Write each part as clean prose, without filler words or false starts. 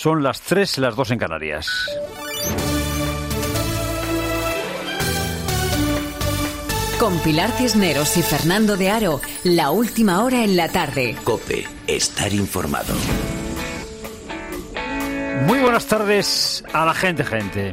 Son las 3, las 2 en Canarias. Con Pilar Cisneros y Fernando de Aro, la última hora en la tarde. COPE, estar informado. Muy buenas tardes a la gente.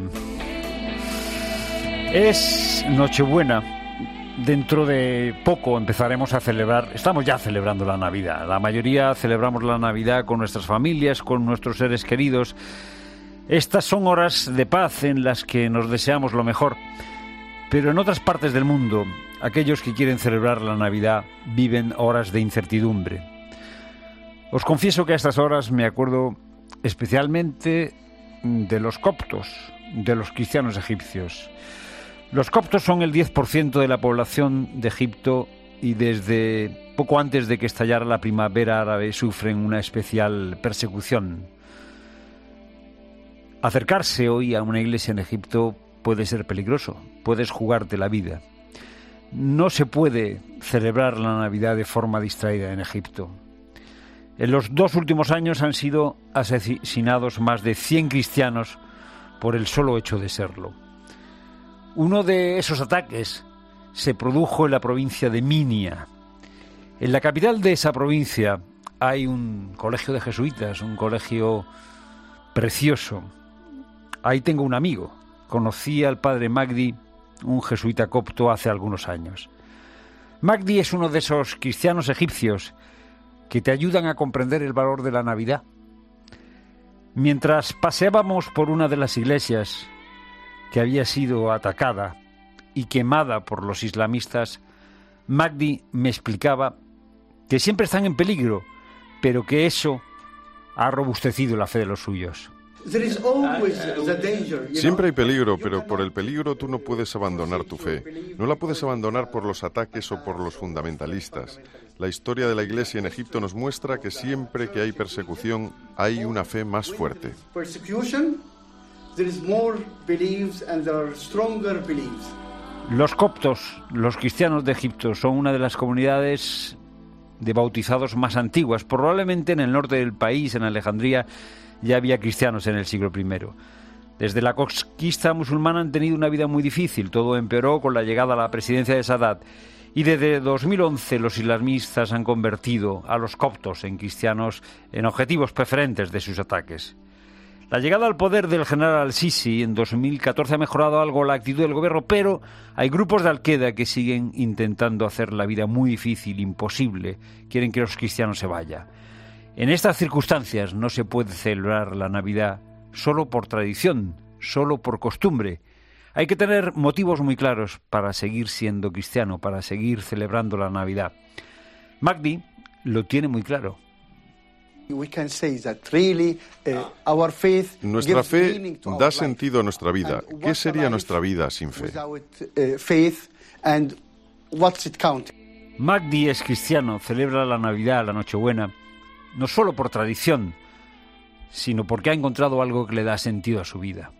Es Nochebuena. Dentro de poco empezaremos a celebrar, estamos ya celebrando la Navidad. La mayoría celebramos la Navidad con nuestras familias, con nuestros seres queridos. Estas son horas de paz en las que nos deseamos lo mejor. Pero en otras partes del mundo, aquellos que quieren celebrar la Navidad viven horas de incertidumbre. Os confieso que a estas horas me acuerdo especialmente de los coptos, de los cristianos egipcios. Los coptos son el 10% de la población de Egipto y desde poco antes de que estallara la primavera árabe sufren una especial persecución. Acercarse hoy a una iglesia en Egipto puede ser peligroso, puedes jugarte la vida. No se puede celebrar la Navidad de forma distraída en Egipto. En los 2 últimos años han sido asesinados más de 100 cristianos por el solo hecho de serlo. Uno de esos ataques se produjo en la provincia de Minia. En la capital de esa provincia hay un colegio de jesuitas, un colegio precioso. Ahí tengo un amigo. Conocí al padre Magdi, un jesuita copto, hace algunos años. Magdi es uno de esos cristianos egipcios que te ayudan a comprender el valor de la Navidad. Mientras paseábamos por una de las iglesias que había sido atacada y quemada por los islamistas, Magdi me explicaba que siempre están en peligro, pero que eso ha robustecido la fe de los suyos. Siempre hay peligro, pero por el peligro tú no puedes abandonar tu fe. No la puedes abandonar por los ataques o por los fundamentalistas. La historia de la Iglesia en Egipto nos muestra que siempre que hay persecución hay una fe más fuerte. Los coptos, los cristianos de Egipto, son una de las comunidades de bautizados más antiguas. Probablemente en el norte del país, en Alejandría, ya había cristianos en el siglo I. Desde la conquista musulmana han tenido una vida muy difícil. Todo empeoró con la llegada a la presidencia de Sadat. Y desde 2011 los islamistas han convertido a los coptos en cristianos en objetivos preferentes de sus ataques. La llegada al poder del general al-Sisi en 2014 ha mejorado algo la actitud del gobierno, pero hay grupos de Al-Qaeda que siguen intentando hacer la vida muy difícil, imposible. Quieren que los cristianos se vayan. En estas circunstancias no se puede celebrar la Navidad solo por tradición, solo por costumbre. Hay que tener motivos muy claros para seguir siendo cristiano, para seguir celebrando la Navidad. Magdi lo tiene muy claro. Nuestra fe da sentido a nuestra vida. ¿Qué sería nuestra vida sin fe? Magdi es cristiano, celebra la Navidad, la Nochebuena, no solo por tradición, sino porque ha encontrado algo que le da sentido a su vida.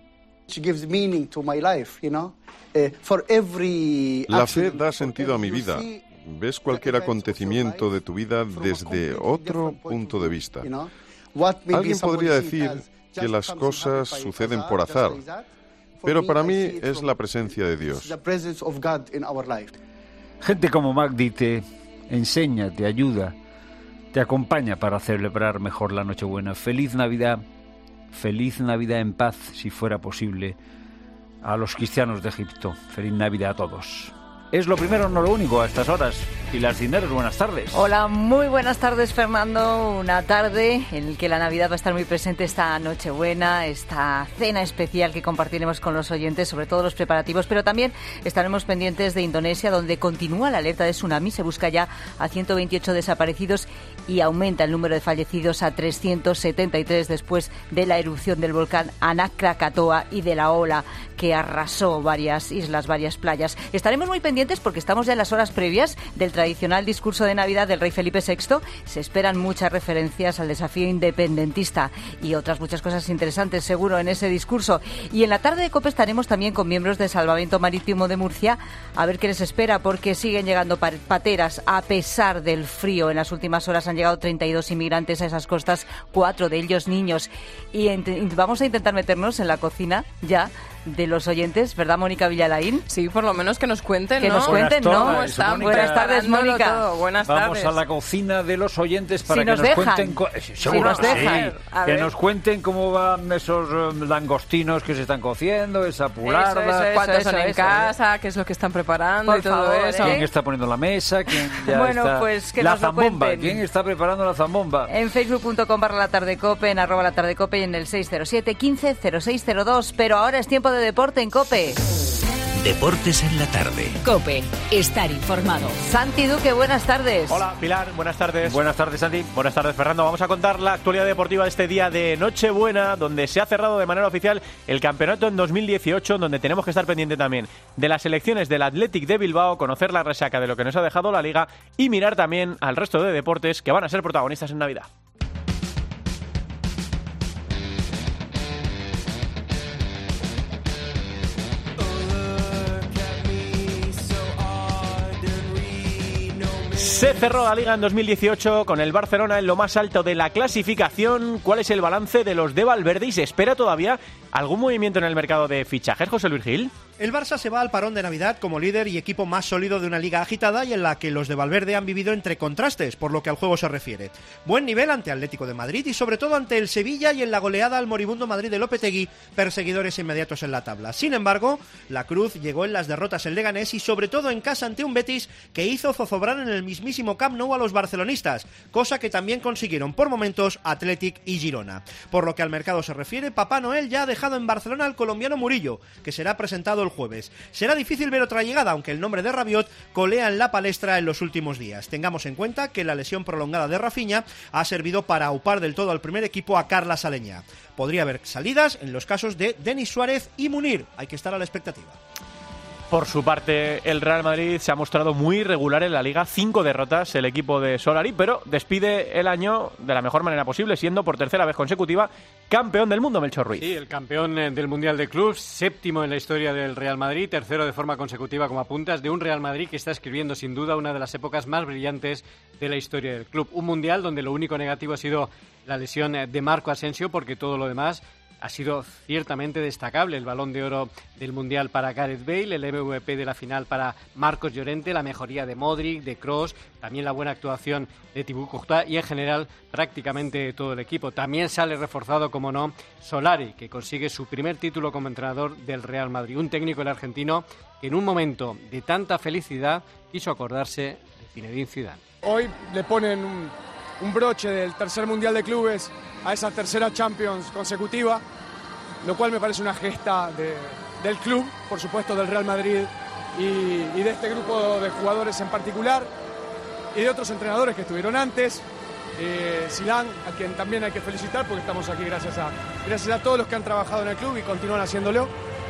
La fe da sentido a mi vida. Ves cualquier acontecimiento de tu vida desde otro punto de vista. Alguien podría decir que las cosas suceden por azar, pero para mí es la presencia de Dios. Gente como Magdi te enseña, te ayuda, te acompaña para celebrar mejor la Nochebuena. Feliz Navidad en paz, si fuera posible, a los cristianos de Egipto. Feliz Navidad a todos. Es lo primero, no lo único, a estas horas. Pilar Cisneros, buenas tardes. Hola, muy buenas tardes, Fernando. Una tarde en la que la Navidad va a estar muy presente, esta Nochebuena, esta cena especial que compartiremos con los oyentes, sobre todo los preparativos, pero también estaremos pendientes de Indonesia, donde continúa la alerta de tsunami. Se busca ya a 128 desaparecidos y aumenta el número de fallecidos a 373 después de la erupción del volcán Anak Krakatoa y de la ola que arrasó varias islas, varias playas. Estaremos muy pendientes pendientes porque estamos ya en las horas previas del tradicional discurso de Navidad del rey Felipe VI. Se esperan muchas referencias al desafío independentista y otras muchas cosas interesantes seguro en ese discurso. Y en la tarde de COPE estaremos también con miembros de Salvamento Marítimo de Murcia a ver qué les espera, porque siguen llegando pateras a pesar del frío. En las últimas horas han llegado 32 inmigrantes a esas costas, 4 de ellos niños. Y vamos a intentar meternos en la cocina ya de los oyentes, ¿verdad, Mónica Villalaín? Sí, por lo menos que nos cuenten, que ¿no? nos cuenten, ¿no? ¿Cómo están? Buenas tardes, Mónica. Buenas tardes. Vamos a la cocina de los oyentes para si que nos cuenten... Si nos dejan. Que nos cuenten cómo van esos langostinos que se están cociendo, esa pularda... ¿Cuántos son en casa? ¿Qué es lo que están preparando? Por y todo favor, eso? ¿Quién está poniendo la mesa? ¿Quién ya bueno, está... pues que la nos lo zambomba. cuenten. ¿Quién está preparando la zambomba? En facebook.com/latardecope, en @latardecope y en el 607 15 0602. Pero ahora es tiempo de deporte en COPE. Deportes en la tarde. COPE, estar informado. Santi Duque, buenas tardes. Hola, Pilar, buenas tardes. Buenas tardes, Santi. Buenas tardes, Fernando. Vamos a contar la actualidad deportiva de este día de Nochebuena, donde se ha cerrado de manera oficial el campeonato en 2018, donde tenemos que estar pendiente también de las elecciones del Athletic de Bilbao, conocer la resaca de lo que nos ha dejado la Liga y mirar también al resto de deportes que van a ser protagonistas en Navidad. Se cerró la Liga en 2018 con el Barcelona en lo más alto de la clasificación. ¿Cuál es el balance de los de Valverde y se espera todavía algún movimiento en el mercado de fichajes, José Luis Gil? El Barça se va al parón de Navidad como líder y equipo más sólido de una liga agitada y en la que los de Valverde han vivido entre contrastes por lo que al juego se refiere. Buen nivel ante Atlético de Madrid y sobre todo ante el Sevilla y en la goleada al moribundo Madrid de Lopetegui, perseguidores inmediatos en la tabla. Sin embargo, la cruz llegó en las derrotas en Leganés y sobre todo en casa ante un Betis que hizo zozobrar en el mismísimo Camp Nou a los barcelonistas, cosa que también consiguieron por momentos Athletic y Girona. Por lo que al mercado se refiere, Papá Noel ya ha dejado en Barcelona al colombiano Murillo, que será presentado el jueves. Será difícil ver otra llegada, aunque el nombre de Rabiot colea en la palestra en los últimos días. Tengamos en cuenta que la lesión prolongada de Rafinha ha servido para aupar del todo al primer equipo a Carlas Aleñá. Podría haber salidas en los casos de Denis Suárez y Munir. Hay que estar a la expectativa. Por su parte, el Real Madrid se ha mostrado muy irregular en la Liga. 5 derrotas el equipo de Solari, pero despide el año de la mejor manera posible, siendo por tercera vez consecutiva campeón del mundo, Melchor Ruiz. Sí, el campeón del Mundial de Clubs, séptimo en la historia del Real Madrid, tercero de forma consecutiva como apuntas, de un Real Madrid que está escribiendo sin duda una de las épocas más brillantes de la historia del club. Un Mundial donde lo único negativo ha sido la lesión de Marco Asensio, porque todo lo demás ha sido ciertamente destacable. El Balón de Oro del Mundial para Gareth Bale, el MVP de la final para Marcos Llorente, la mejoría de Modric, de Kroos, también la buena actuación de Thibaut Courtois y en general prácticamente todo el equipo. También sale reforzado, como no, Solari, que consigue su primer título como entrenador del Real Madrid. Un técnico, el argentino, que en un momento de tanta felicidad quiso acordarse de Zinedine Zidane. Hoy le ponen un broche del tercer Mundial de Clubes a esa tercera Champions consecutiva, lo cual me parece una gesta del club, por supuesto del Real Madrid y de este grupo de jugadores en particular y de otros entrenadores que estuvieron antes. Zidane, a quien también hay que felicitar porque estamos aquí gracias a todos los que han trabajado en el club y continúan haciéndolo,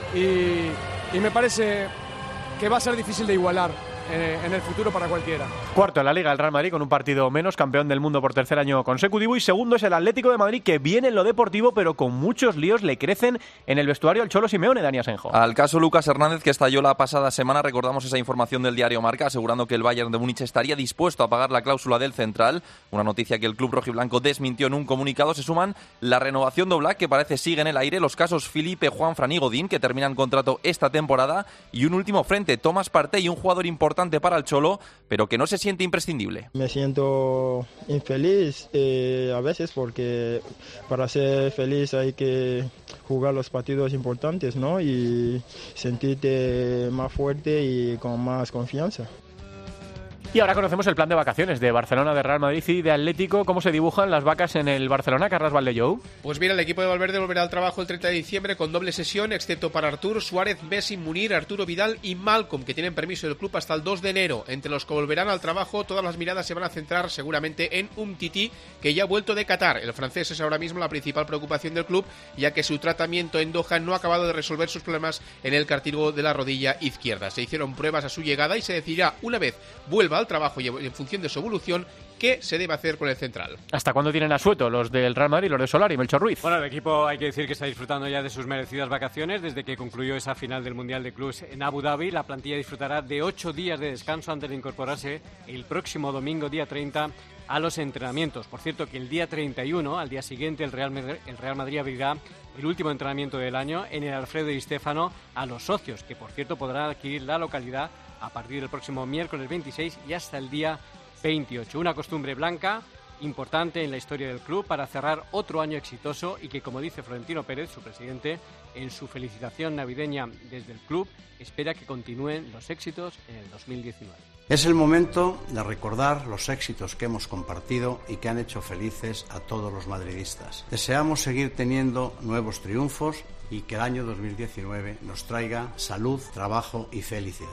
y me parece que va a ser difícil de igualar en el futuro para cualquiera. Cuarto en la Liga el Real Madrid con un partido menos, campeón del mundo por tercer año consecutivo, y segundo es el Atlético de Madrid, que viene en lo deportivo pero con muchos líos le crecen en el vestuario al Cholo Simeone, Dani Asenjo. Al caso Lucas Hernández, que estalló la pasada semana, recordamos esa información del diario Marca asegurando que el Bayern de Múnich estaría dispuesto a pagar la cláusula del central, una noticia que el club rojiblanco desmintió en un comunicado. Se suman la renovación de Oblak, que parece sigue en el aire, los casos Felipe, Juanfran y Godín, que terminan contrato esta temporada, y un último frente, Thomas Partey, un jugador importante para el Cholo, pero que no se siente imprescindible. Me siento infeliz a veces, porque para ser feliz hay que jugar los partidos importantes, ¿no? Y sentirte más fuerte y con más confianza. Y ahora conocemos el plan de vacaciones de Barcelona, de Real Madrid y de Atlético. ¿Cómo se dibujan las vacas en el Barcelona, Carles Valdellou? Pues mira, el equipo de Valverde volverá al trabajo el 30 de diciembre con doble sesión, excepto para Artur, Suárez, Messi, Munir, Arturo Vidal y Malcom, que tienen permiso del club hasta el 2 de enero. Entre los que volverán al trabajo, todas las miradas se van a centrar seguramente en Umtiti, que ya ha vuelto de Qatar. El francés es ahora mismo la principal preocupación del club, ya que su tratamiento en Doha no ha acabado de resolver sus problemas en el cartílago de la rodilla izquierda. Se hicieron pruebas a su llegada y se decidirá, una vez vuelva al trabajo y en función de su evolución, qué se debe hacer con el central. ¿Hasta cuándo tienen asueto los del Real Madrid, los de Solari, Melchor Ruiz? Bueno, el equipo hay que decir que está disfrutando ya de sus merecidas vacaciones desde que concluyó esa final del Mundial de Clubs en Abu Dhabi. La plantilla disfrutará de 8 días de descanso antes de incorporarse el próximo domingo, día 30, a los entrenamientos. Por cierto, que el día 31, al día siguiente, el Real Madrid abrirá el último entrenamiento del año en el Alfredo Di Stéfano a los socios, que por cierto podrán adquirir la localidad a partir del próximo miércoles 26 y hasta el día 28. Una costumbre blanca importante en la historia del club para cerrar otro año exitoso y que, como dice Florentino Pérez, su presidente, en su felicitación navideña desde el club, espera que continúen los éxitos en el 2019. Es el momento de recordar los éxitos que hemos compartido y que han hecho felices a todos los madridistas. Deseamos seguir teniendo nuevos triunfos y que el año 2019 nos traiga salud, trabajo y felicidad.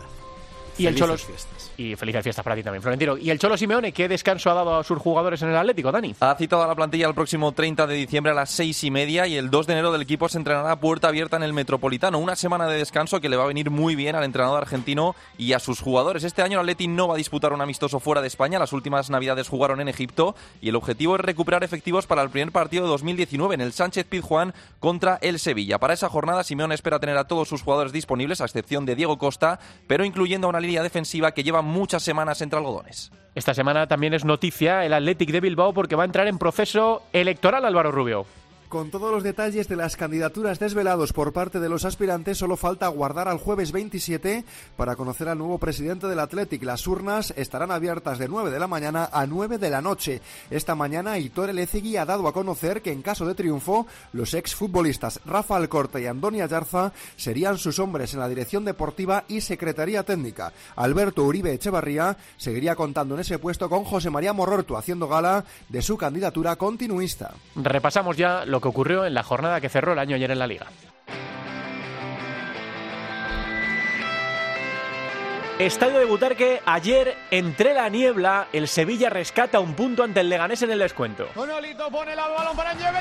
Y el Cholo, y felices fiestas para ti también, Florentino. ¿Y el Cholo Simeone qué descanso ha dado a sus jugadores en el Atlético, Dani? Ha citado a la plantilla el próximo 30 de diciembre a las 6:30 y el 2 de enero del equipo se entrenará a puerta abierta en el Metropolitano. Una semana de descanso que le va a venir muy bien al entrenador argentino y a sus jugadores. Este año el Atleti no va a disputar un amistoso fuera de España. Las últimas navidades jugaron en Egipto y el objetivo es recuperar efectivos para el primer partido de 2019 en el Sánchez Pizjuán contra el Sevilla. Para esa jornada Simeone espera tener a todos sus jugadores disponibles, a excepción de Diego Costa, pero incluyendo a una línea defensiva que lleva muchas semanas entre algodones. Esta semana también es noticia el Athletic de Bilbao porque va a entrar en proceso electoral, Álvaro Rubio. Con todos los detalles de las candidaturas desvelados por parte de los aspirantes, solo falta aguardar al jueves 27 para conocer al nuevo presidente del Athletic. Las urnas estarán abiertas de 9 de la mañana a 9 de la noche. Esta mañana Aitor Elezegui ha dado a conocer que en caso de triunfo, los exfutbolistas Rafa Alcorta y Andoni Ayarza serían sus hombres en la dirección deportiva y secretaría técnica. Alberto Uribe Echevarría seguiría contando en ese puesto con José María Mororto, haciendo gala de su candidatura continuista. Repasamos ya lo que ocurrió en la jornada que cerró el año ayer en la Liga. Estadio de Butarque, ayer entre la niebla, el Sevilla rescata un punto ante el Leganés en el descuento. Nolito pone el balón para Ñeven,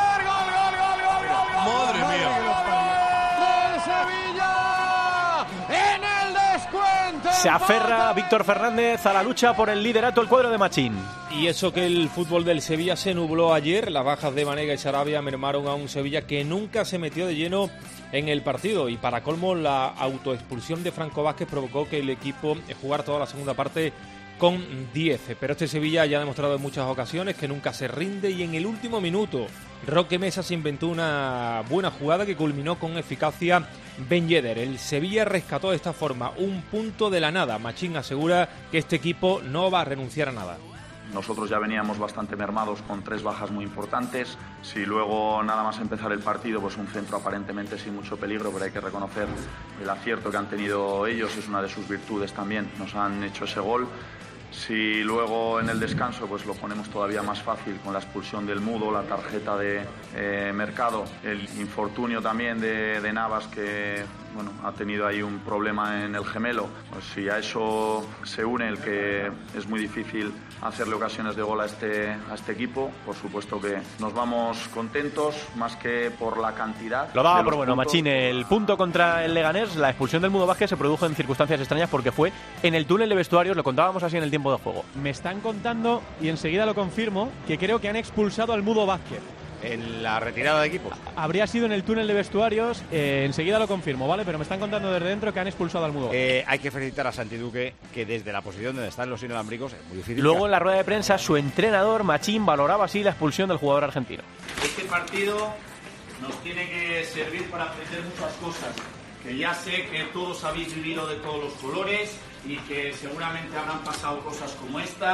gol. Madre mía. ¡Gol Sevilla! ¡En el descuento! Se aferra Víctor Fernández a la lucha por el liderato el cuadro de Machín. Y eso que el fútbol del Sevilla se nubló ayer, las bajas de Banega y Sarabia mermaron a un Sevilla que nunca se metió de lleno en el partido y para colmo la autoexpulsión de Franco Vázquez provocó que el equipo jugara toda la segunda parte con 10, pero este Sevilla ya ha demostrado en muchas ocasiones que nunca se rinde y en el último minuto Roque Mesa se inventó una buena jugada que culminó con eficacia Ben Yedder. El Sevilla rescató de esta forma un punto de la nada. Machín asegura que este equipo no va a renunciar a nada. Nosotros ya veníamos bastante mermados con 3 bajas muy importantes. Si luego nada más empezar el partido, pues un centro aparentemente sin mucho peligro, pero hay que reconocer el acierto que han tenido ellos, es una de sus virtudes también. Nos han hecho ese gol. Si luego en el descanso pues lo ponemos todavía más fácil con la expulsión del Mudo, la tarjeta de Mercado, el infortunio también de Navas que bueno, ha tenido ahí un problema en el gemelo, pues si a eso se une el que es muy difícil hacerle ocasiones de gol a este equipo, por supuesto que nos vamos contentos más que por la cantidad. Lo daba por bueno, Machín, el punto contra el Leganés, la expulsión del Mudo Vázquez se produjo en circunstancias extrañas porque fue en el túnel de vestuarios, lo contábamos así en el tiempo de juego. Me están contando, y enseguida lo confirmo, que creo que han expulsado al Mudo Vázquez. En la retirada de equipos. Habría sido en el túnel de vestuarios, enseguida lo confirmo, ¿vale? Pero me están contando desde dentro que han expulsado al Mudo. Hay que felicitar a Santi Duque, que desde la posición donde están los inalámbricos es muy difícil. Luego en la rueda de prensa su entrenador Machín valoraba así la expulsión del jugador argentino. Este partido nos tiene que servir para aprender muchas cosas, que ya sé que todos habéis vivido de todos los colores y que seguramente habrán pasado cosas como esta,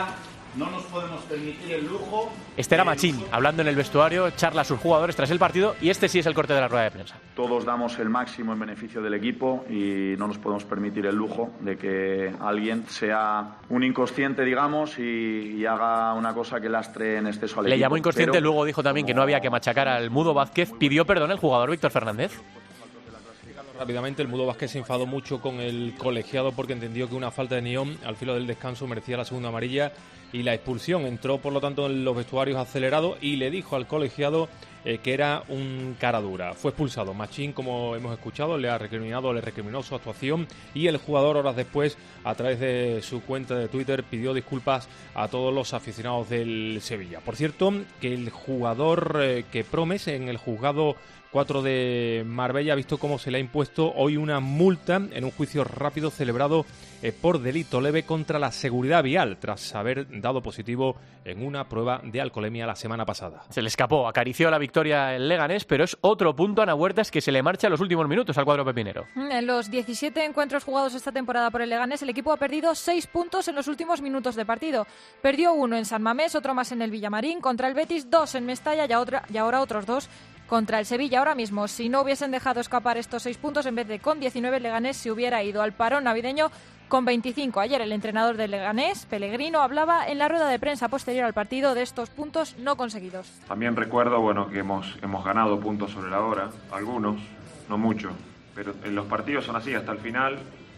no nos podemos permitir el lujo. Este era Machín, hablando en el vestuario, charla a sus jugadores tras el partido, y este sí es el corte de la rueda de prensa. Todos damos el máximo en beneficio del equipo y no nos podemos permitir el lujo de que alguien sea un inconsciente, digamos, y haga una cosa que lastre en exceso al equipo. Le llamó inconsciente, luego dijo también que no había que machacar al Mudo Vázquez. Pidió perdón el jugador Víctor Fernández. Rápidamente, el Mudo Vázquez se enfadó mucho con el colegiado porque entendió que una falta de Nión al filo del descanso merecía la segunda amarilla y la expulsión. Entró, por lo tanto, en los vestuarios acelerado y le dijo al colegiado que era un cara dura. Fue expulsado. Machín, como hemos escuchado, le recriminó su actuación, y el jugador, horas después, a través de su cuenta de Twitter, pidió disculpas a todos los aficionados del Sevilla. Por cierto, que el jugador que Promes en el juzgado 4 de Marbella ha visto cómo se le ha impuesto hoy una multa en un juicio rápido celebrado por delito leve contra la seguridad vial, tras haber dado positivo en una prueba de alcoholemia la semana pasada. Se le escapó, acarició la victoria el Leganés, pero es otro punto, Ana Huertas, que se le marcha en los últimos minutos al cuadro pepinero. En los 17 encuentros jugados esta temporada por el Leganés, el equipo ha perdido 6 puntos en los últimos minutos de partido. Perdió 1 en San Mamés, otro más en el Villamarín, contra el Betis, 2 en Mestalla y ahora otros 2 contra el Sevilla. Ahora mismo, si no hubiesen dejado escapar estos 6 puntos, en vez de con 19, el Leganés se hubiera ido al parón navideño con 25. Ayer el entrenador del Leganés, Pellegrino, hablaba en la rueda de prensa posterior al partido de estos puntos no conseguidos. También recuerdo que hemos ganado puntos sobre la hora, algunos, no muchos, pero en los partidos son así hasta el final.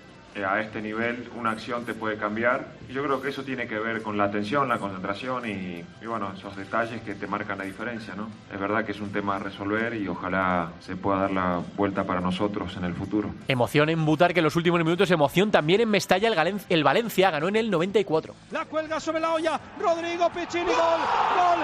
A este nivel una acción te puede cambiar, y yo creo que eso tiene que ver con la atención, la concentración y esos detalles que te marcan la diferencia, ¿no? Es verdad que es un tema a resolver y ojalá se pueda dar la vuelta para nosotros en el futuro. Emoción en Butar, que en los últimos minutos, emoción también en Mestalla. El Valencia ganó en el 94. La cuelga sobre la olla, Rodrigo Piccini, gol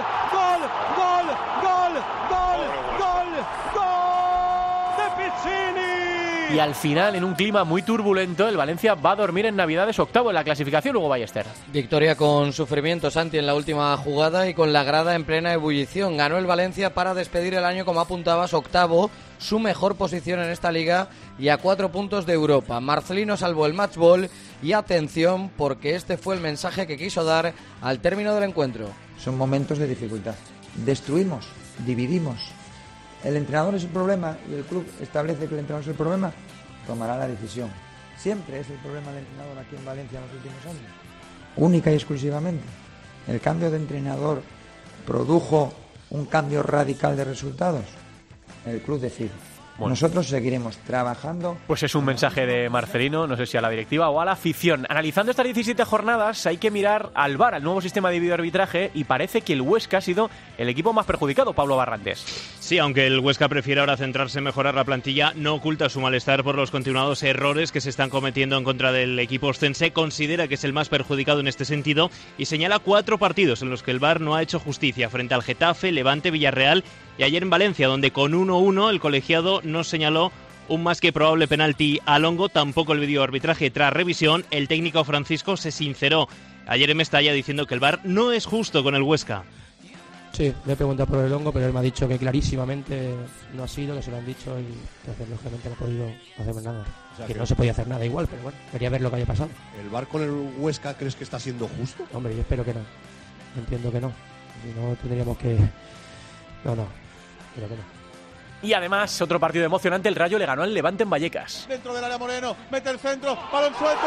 de Piccini. Y al final, en un clima muy turbulento, el Valencia va a dormir en Navidades, octavo en la clasificación, Hugo Ballester. Victoria con sufrimiento, Santi, en la última jugada y con la grada en plena ebullición. Ganó el Valencia para despedir el año, como apuntabas, octavo, su mejor posición en esta liga y a 4 puntos de Europa. Marcelino salvó el matchball y atención, porque este fue el mensaje que quiso dar al término del encuentro. Son momentos de dificultad. Destruimos, dividimos. El entrenador es el problema y el club establece que el entrenador es el problema, tomará la decisión. Siempre es el problema del entrenador aquí en Valencia en los últimos años. Única y exclusivamente. El cambio de entrenador produjo un cambio radical de resultados. El club decide. Bueno, nosotros seguiremos trabajando. Pues es un mensaje de Marcelino, no sé si a la directiva o a la afición. Analizando estas 17 jornadas, hay que mirar al VAR, al nuevo sistema de videoarbitraje, y parece que el Huesca ha sido el equipo más perjudicado, Pablo Barrantes. Sí, aunque el Huesca prefiere ahora centrarse en mejorar la plantilla, no oculta su malestar por los continuados errores que se están cometiendo en contra del equipo ostense. Considera que es el más perjudicado en este sentido y señala 4 partidos en los que el VAR no ha hecho justicia, frente al Getafe, Levante, Villarreal y ayer en Valencia, donde con 1-1 el colegiado no señaló un más que probable penalti a Longo, tampoco el videoarbitraje. Tras revisión, el técnico Francisco se sinceró ayer en Mestalla diciendo que el VAR no es justo con el Huesca. Sí, le he preguntado por el Longo, pero él me ha dicho que clarísimamente no ha sido, que se lo han dicho, y entonces lógicamente no ha podido hacer nada. O sea, que no se podía hacer nada igual, pero bueno, quería ver lo que había pasado. ¿El VAR con el Huesca crees que está siendo justo? Hombre, yo espero que no. Entiendo que no. Si no, tendríamos que... No, creo que no. Y además, otro partido emocionante, el Rayo le ganó al Levante en Vallecas. Dentro del área Moreno, mete el centro, balón suelto,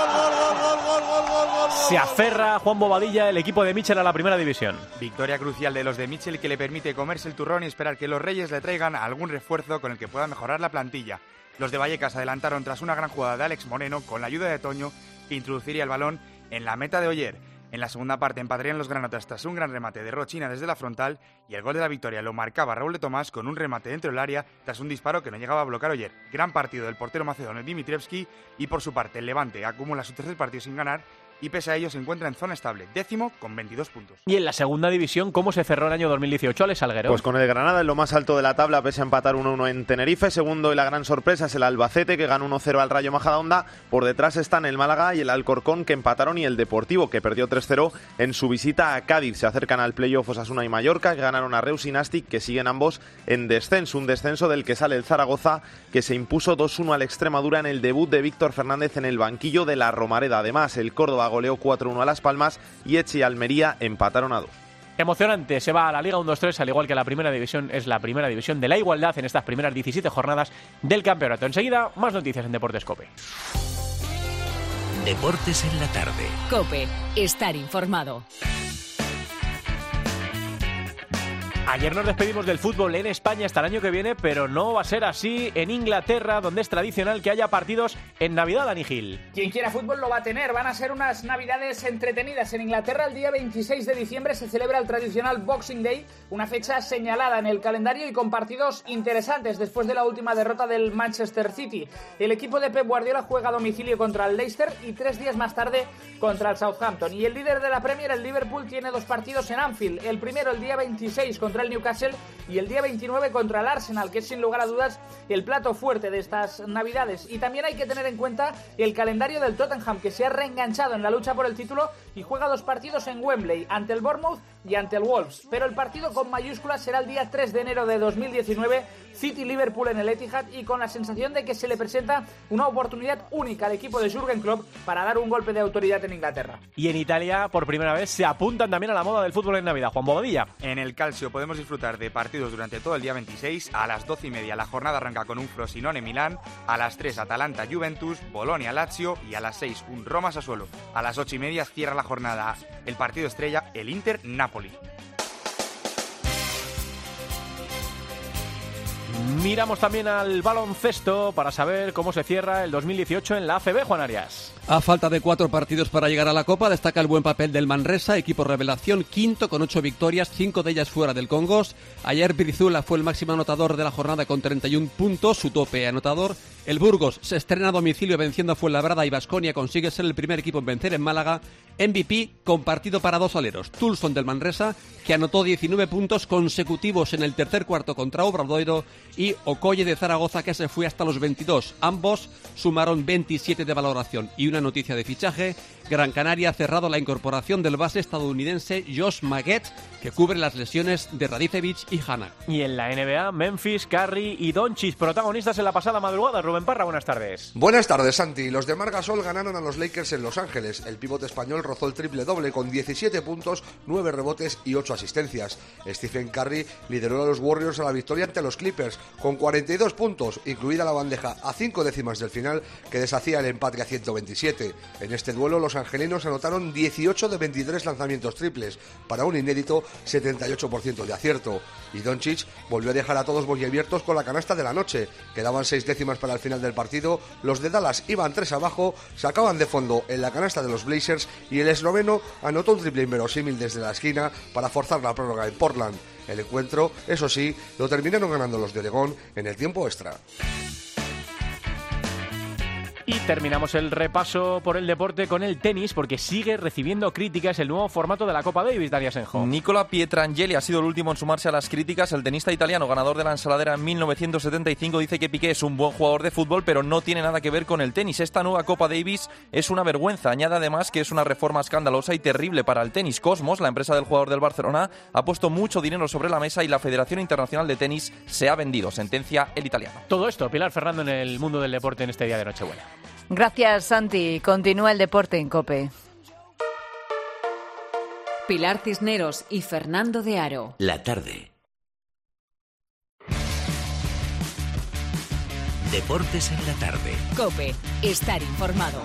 gol. Se aferra Juan Bobadilla, el equipo de Michel, a la primera división. Victoria crucial de los de Michel, que le permite comerse el turrón y esperar que los Reyes le traigan algún refuerzo con el que pueda mejorar la plantilla. Los de Vallecas adelantaron tras una gran jugada de Alex Moreno con la ayuda de Toño, que introduciría el balón en la meta de Oyer. En la segunda parte empatarían los granotas tras un gran remate de Rochina desde la frontal, y el gol de la victoria lo marcaba Raúl de Tomás con un remate dentro del área tras un disparo que no llegaba a bloquear Oyer. Gran partido del portero macedonio Dimitrievski, y por su parte el Levante acumula su tercer partido sin ganar y pese a ello se encuentra en zona estable, 10º con 22 puntos. Y en la segunda división, ¿cómo se cerró el año 2018, Alex Salguero? Pues con el Granada en lo más alto de la tabla, pese a empatar 1-1 en Tenerife. Segundo, y la gran sorpresa, es el Albacete, que ganó 1-0 al Rayo Majadahonda. Por detrás están el Málaga y el Alcorcón, que empataron, y el Deportivo, que perdió 3-0 en su visita a Cádiz. Se acercan al playoff Osasuna y Mallorca, que ganaron a Reus y Nastic, que siguen ambos en descenso. Un descenso del que sale el Zaragoza, que se impuso 2-1 al Extremadura en el debut de Víctor Fernández en el banquillo de la Romareda. Además, el Córdoba goleó 4-1 a Las Palmas y Elche y Almería empataron a 2. Emocionante, se va a la Liga 1-2-3, al igual que la primera división es la primera división de la igualdad en estas primeras 17 jornadas del campeonato. Enseguida, más noticias en Deportes COPE. Deportes en la tarde. COPE, estar informado. Ayer nos despedimos del fútbol en España hasta el año que viene, pero no va a ser así en Inglaterra, donde es tradicional que haya partidos en Navidad, Dani Gil. Quien quiera fútbol lo va a tener. Van a ser unas Navidades entretenidas. En Inglaterra, el día 26 de diciembre se celebra el tradicional Boxing Day, una fecha señalada en el calendario y con partidos interesantes después de la última derrota del Manchester City. El equipo de Pep Guardiola juega a domicilio contra el Leicester y 3 días más tarde contra el Southampton. Y el líder de la Premier, el Liverpool, tiene 2 partidos en Anfield. El primero el día 26 contra el Newcastle y el día 29 contra el Arsenal, que es sin lugar a dudas el plato fuerte de estas Navidades. Y también hay que tener en cuenta el calendario del Tottenham, que se ha reenganchado en la lucha por el título y juega 2 partidos en Wembley, ante el Bournemouth y ante el Wolves. Pero el partido con mayúsculas será el día 3 de enero de 2019, City-Liverpool en el Etihad, y con la sensación de que se le presenta una oportunidad única al equipo de Jürgen Klopp para dar un golpe de autoridad en Inglaterra. Y en Italia, por primera vez, se apuntan también a la moda del fútbol en Navidad. Juan Bobadilla. En el Calcio podemos disfrutar de partidos durante todo el día 26. A las 12:30 la jornada arranca con un Frosinone-Milán, a las 3 Atalanta-Juventus, Bolonia-Lazio y a las 6 un Roma-Sassuolo. A las 8:30 cierra la jornada el partido estrella, el Inter-Napoli. Miramos también al baloncesto para saber cómo se cierra el 2018 en la ACB, Juan Arias. A falta de 4 partidos para llegar a la Copa, destaca el buen papel del Manresa, equipo revelación, quinto con 8 victorias, 5 de ellas fuera del Congos. Ayer Pirizula fue el máximo anotador de la jornada con 31 puntos, su tope anotador. El Burgos se estrena a domicilio venciendo a Fuenlabrada y Baskonia consigue ser el primer equipo en vencer en Málaga. MVP compartido para 2 aleros, Tulson del Manresa, que anotó 19 puntos consecutivos en el tercer cuarto contra Obradoiro, y Okoye de Zaragoza, que se fue hasta los 22. Ambos sumaron 27 de valoración. Y una noticia de fichaje: Gran Canaria ha cerrado la incorporación del base estadounidense Josh Maggett, que cubre las lesiones de Radicevic y Hanak. Y en la NBA, Memphis, Curry y Doncic, protagonistas en la pasada madrugada. Rubén Parra, buenas tardes. Buenas tardes, Santi. Los de Marc Gasol ganaron a los Lakers en Los Ángeles. El pivote español rozó el triple doble con 17 puntos, 9 rebotes y 8 asistencias. Stephen Curry lideró a los Warriors a la victoria ante los Clippers con 42 puntos, incluida la bandeja a 5 décimas del final que deshacía el empate a 127. En este duelo los angelinos anotaron 18 de 23 lanzamientos triples, para un inédito 78% de acierto. Y Doncic volvió a dejar a todos boquiabiertos con la canasta de la noche. Quedaban 6 décimas para el final del partido, los de Dallas iban 3 abajo, sacaban de fondo en la canasta de los Blazers y el esloveno anotó un triple inverosímil desde la esquina para forzar la prórroga en Portland. El encuentro, eso sí, lo terminaron ganando los de Oregón en el tiempo extra. Y terminamos el repaso por el deporte con el tenis, porque sigue recibiendo críticas el nuevo formato de la Copa Davis, Daria Senjo. Nicola Pietrangeli ha sido el último en sumarse a las críticas. El tenista italiano, ganador de la ensaladera en 1975, dice que Piqué es un buen jugador de fútbol, pero no tiene nada que ver con el tenis. Esta nueva Copa Davis es una vergüenza. Añade además que es una reforma escandalosa y terrible para el tenis. Cosmos, la empresa del jugador del Barcelona, ha puesto mucho dinero sobre la mesa y la Federación Internacional de Tenis se ha vendido, sentencia el italiano. Todo esto, Pilar Ferrando, en el mundo del deporte en este día de Nochebuena. Gracias, Santi. Continúa el deporte en COPE. Pilar Cisneros y Fernando de Aro. La tarde. Deportes en la tarde. COPE. Estar informado.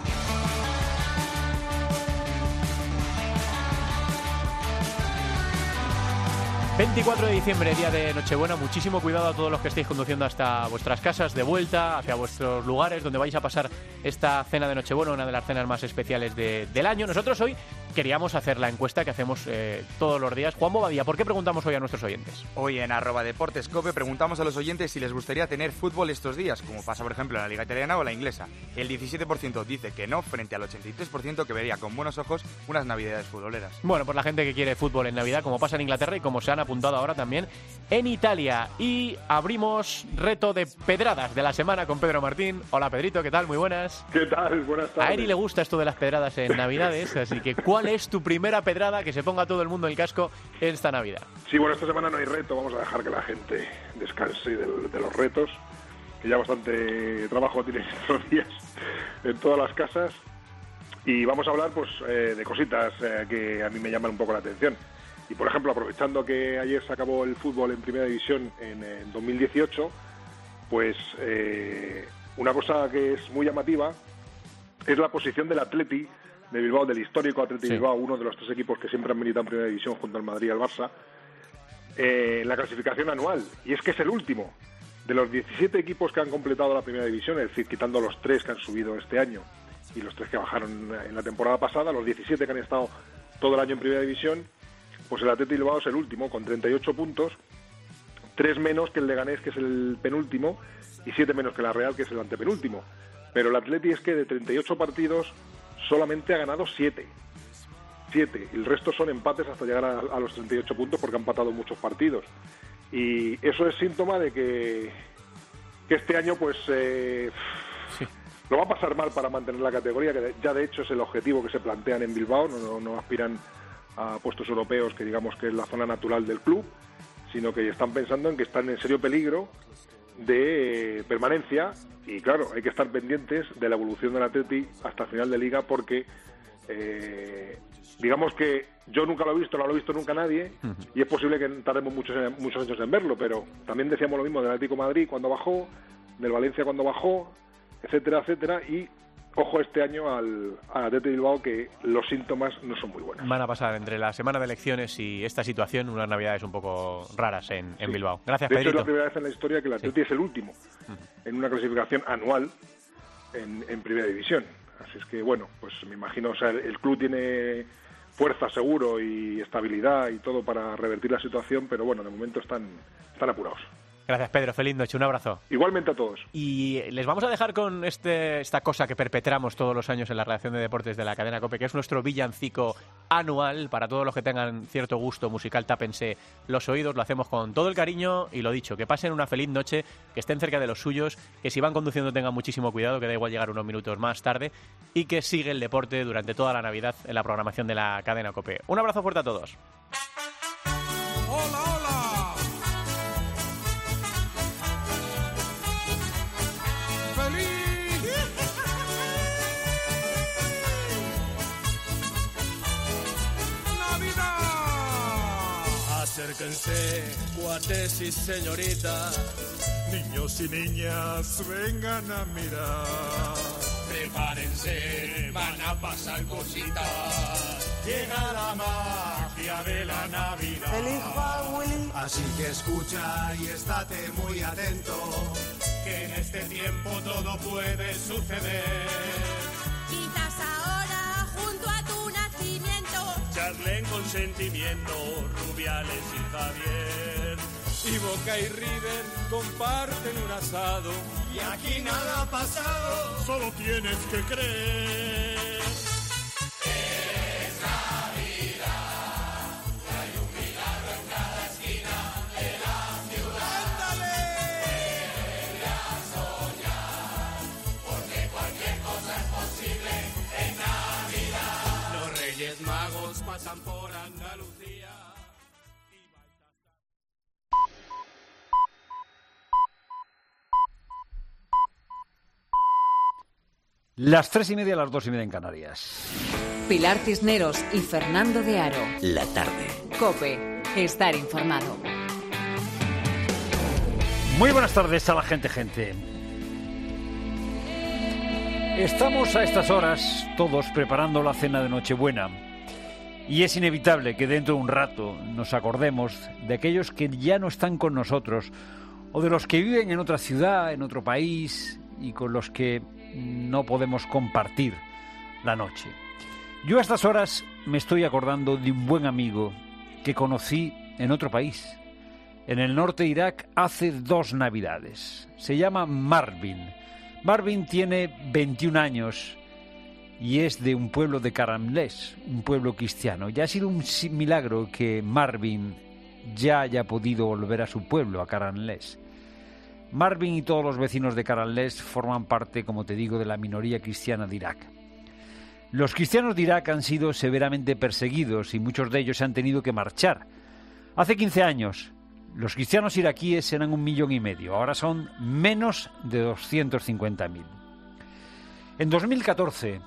...24 de diciembre, día de Nochebuena. Muchísimo cuidado a todos los que estéis conduciendo hasta vuestras casas, de vuelta hacia vuestros lugares donde vais a pasar esta cena de Nochebuena, una de las cenas más especiales del año. Nosotros hoy queríamos hacer la encuesta que hacemos todos los días. Juan Bobadilla, ¿por qué preguntamos hoy a nuestros oyentes? Hoy en @deportescope preguntamos a los oyentes si les gustaría tener fútbol estos días, como pasa por ejemplo en la Liga Italiana o la inglesa. El 17% dice que no, frente al 83% que vería con buenos ojos unas navidades futboleras. Bueno, pues la gente que quiere fútbol en Navidad, como pasa en Inglaterra y como se han apuntado ahora también en Italia. Y abrimos reto de pedradas de la semana con Pedro Martín. Hola Pedrito, ¿qué tal? Muy buenas. ¿Qué tal? Buenas tardes. A Eri le gusta esto de las pedradas en Navidades, así que ¿cuál es tu primera pedrada que se ponga todo el mundo el casco esta Navidad? Sí, bueno, esta semana no hay reto, vamos a dejar que la gente descanse de los retos, que ya bastante trabajo tienen estos días en todas las casas. Y vamos a hablar pues de cositas que a mí me llaman un poco la atención. Y por ejemplo, aprovechando que ayer se acabó el fútbol en Primera División en 2018, pues una cosa que es muy llamativa es la posición del Atleti de Bilbao, del histórico Atleti Bilbao, uno de los 3 equipos que siempre han militado en Primera División junto al Madrid y al Barça, en la clasificación anual. Y es que es el último de los 17 equipos que han completado la Primera División, es decir, quitando los 3 que han subido este año y los 3 que bajaron en la temporada pasada, los 17 que han estado todo el año en Primera División, pues el Atleti Bilbao es el último, con 38 puntos, 3 menos que el Leganés, que es el penúltimo, y 7 menos que la Real, que es el antepenúltimo. Pero el Atleti es que de 38 partidos solamente ha ganado 7. El resto son empates hasta llegar a los 38 puntos, porque han empatado muchos partidos. Y eso es síntoma de que este año pues lo va a pasar mal para mantener la categoría, que ya de hecho es el objetivo que se plantean en Bilbao. No aspiran a puestos europeos, que digamos que es la zona natural del club, sino que están pensando en que están en serio peligro de permanencia. Y claro, hay que estar pendientes de la evolución del Atleti hasta el final de Liga, porque digamos que yo nunca lo he visto, no lo ha visto nunca nadie, y es posible que tardemos muchos años en verlo, pero también decíamos lo mismo del Atlético de Madrid cuando bajó, del Valencia cuando bajó, etcétera, etcétera, y ojo este año al Atleti Bilbao, que los síntomas no son muy buenos. Van a pasar entre la semana de elecciones y esta situación unas navidades un poco raras en Bilbao. Gracias, Pedrito. De hecho, es la primera vez en la historia que el Atleti es el último en una clasificación anual en Primera División. Así es que, bueno, pues me imagino, o sea, el club tiene fuerza seguro y estabilidad y todo para revertir la situación, pero bueno, de momento están apurados. Gracias, Pedro. Feliz noche. Un abrazo. Igualmente a todos. Y les vamos a dejar con esta cosa que perpetramos todos los años en la redacción de deportes de la cadena COPE, que es nuestro villancico anual. Para todos los que tengan cierto gusto musical, tápense los oídos. Lo hacemos con todo el cariño y lo dicho, que pasen una feliz noche, que estén cerca de los suyos, que si van conduciendo tengan muchísimo cuidado, que da igual llegar unos minutos más tarde, y que sigue el deporte durante toda la Navidad en la programación de la cadena COPE. Un abrazo fuerte a todos. ¡Hola, hola! Acérquense, cuates y señoritas, niños y niñas, vengan a mirar. Prepárense, van a pasar cositas. Llega la magia de la Navidad. ¡Feliz Willy! Así que escucha y estate muy atento, que en este tiempo todo puede suceder. Quizás ahora, junto a tu nacimiento, Charlen con sentimiento, Rubiales y Javier. Y Boca y River comparten un asado. Y aquí nada ha pasado, solo tienes que creer. Es Navidad, y hay un milagro en cada esquina de la ciudad. ¡Ándale! Vuelve a soñar, porque cualquier cosa es posible en Navidad. Los Reyes Magos pasan por Andalucía. Las 3:30, las 2:30 en Canarias. Pilar Cisneros y Fernando de Aro. La tarde. COPE. Estar informado. Muy buenas tardes a la gente. Estamos a estas horas todos preparando la cena de Nochebuena. Y es inevitable que dentro de un rato nos acordemos de aquellos que ya no están con nosotros, o de los que viven en otra ciudad, en otro país, y con los que no podemos compartir la noche. Yo a estas horas me estoy acordando de un buen amigo que conocí en otro país, en el norte de Irak, hace 2 Navidades. Se llama Marvin. Marvin tiene 21 años y es de un pueblo de Karamles, un pueblo cristiano. Ya ha sido un milagro que Marvin ya haya podido volver a su pueblo, a Karamles. Marvin y todos los vecinos de Karamles forman parte, como te digo, de la minoría cristiana de Irak. Los cristianos de Irak han sido severamente perseguidos y muchos de ellos han tenido que marchar. Hace 15 años, los cristianos iraquíes eran 1,5 millones, ahora son menos de 250.000. En 2014,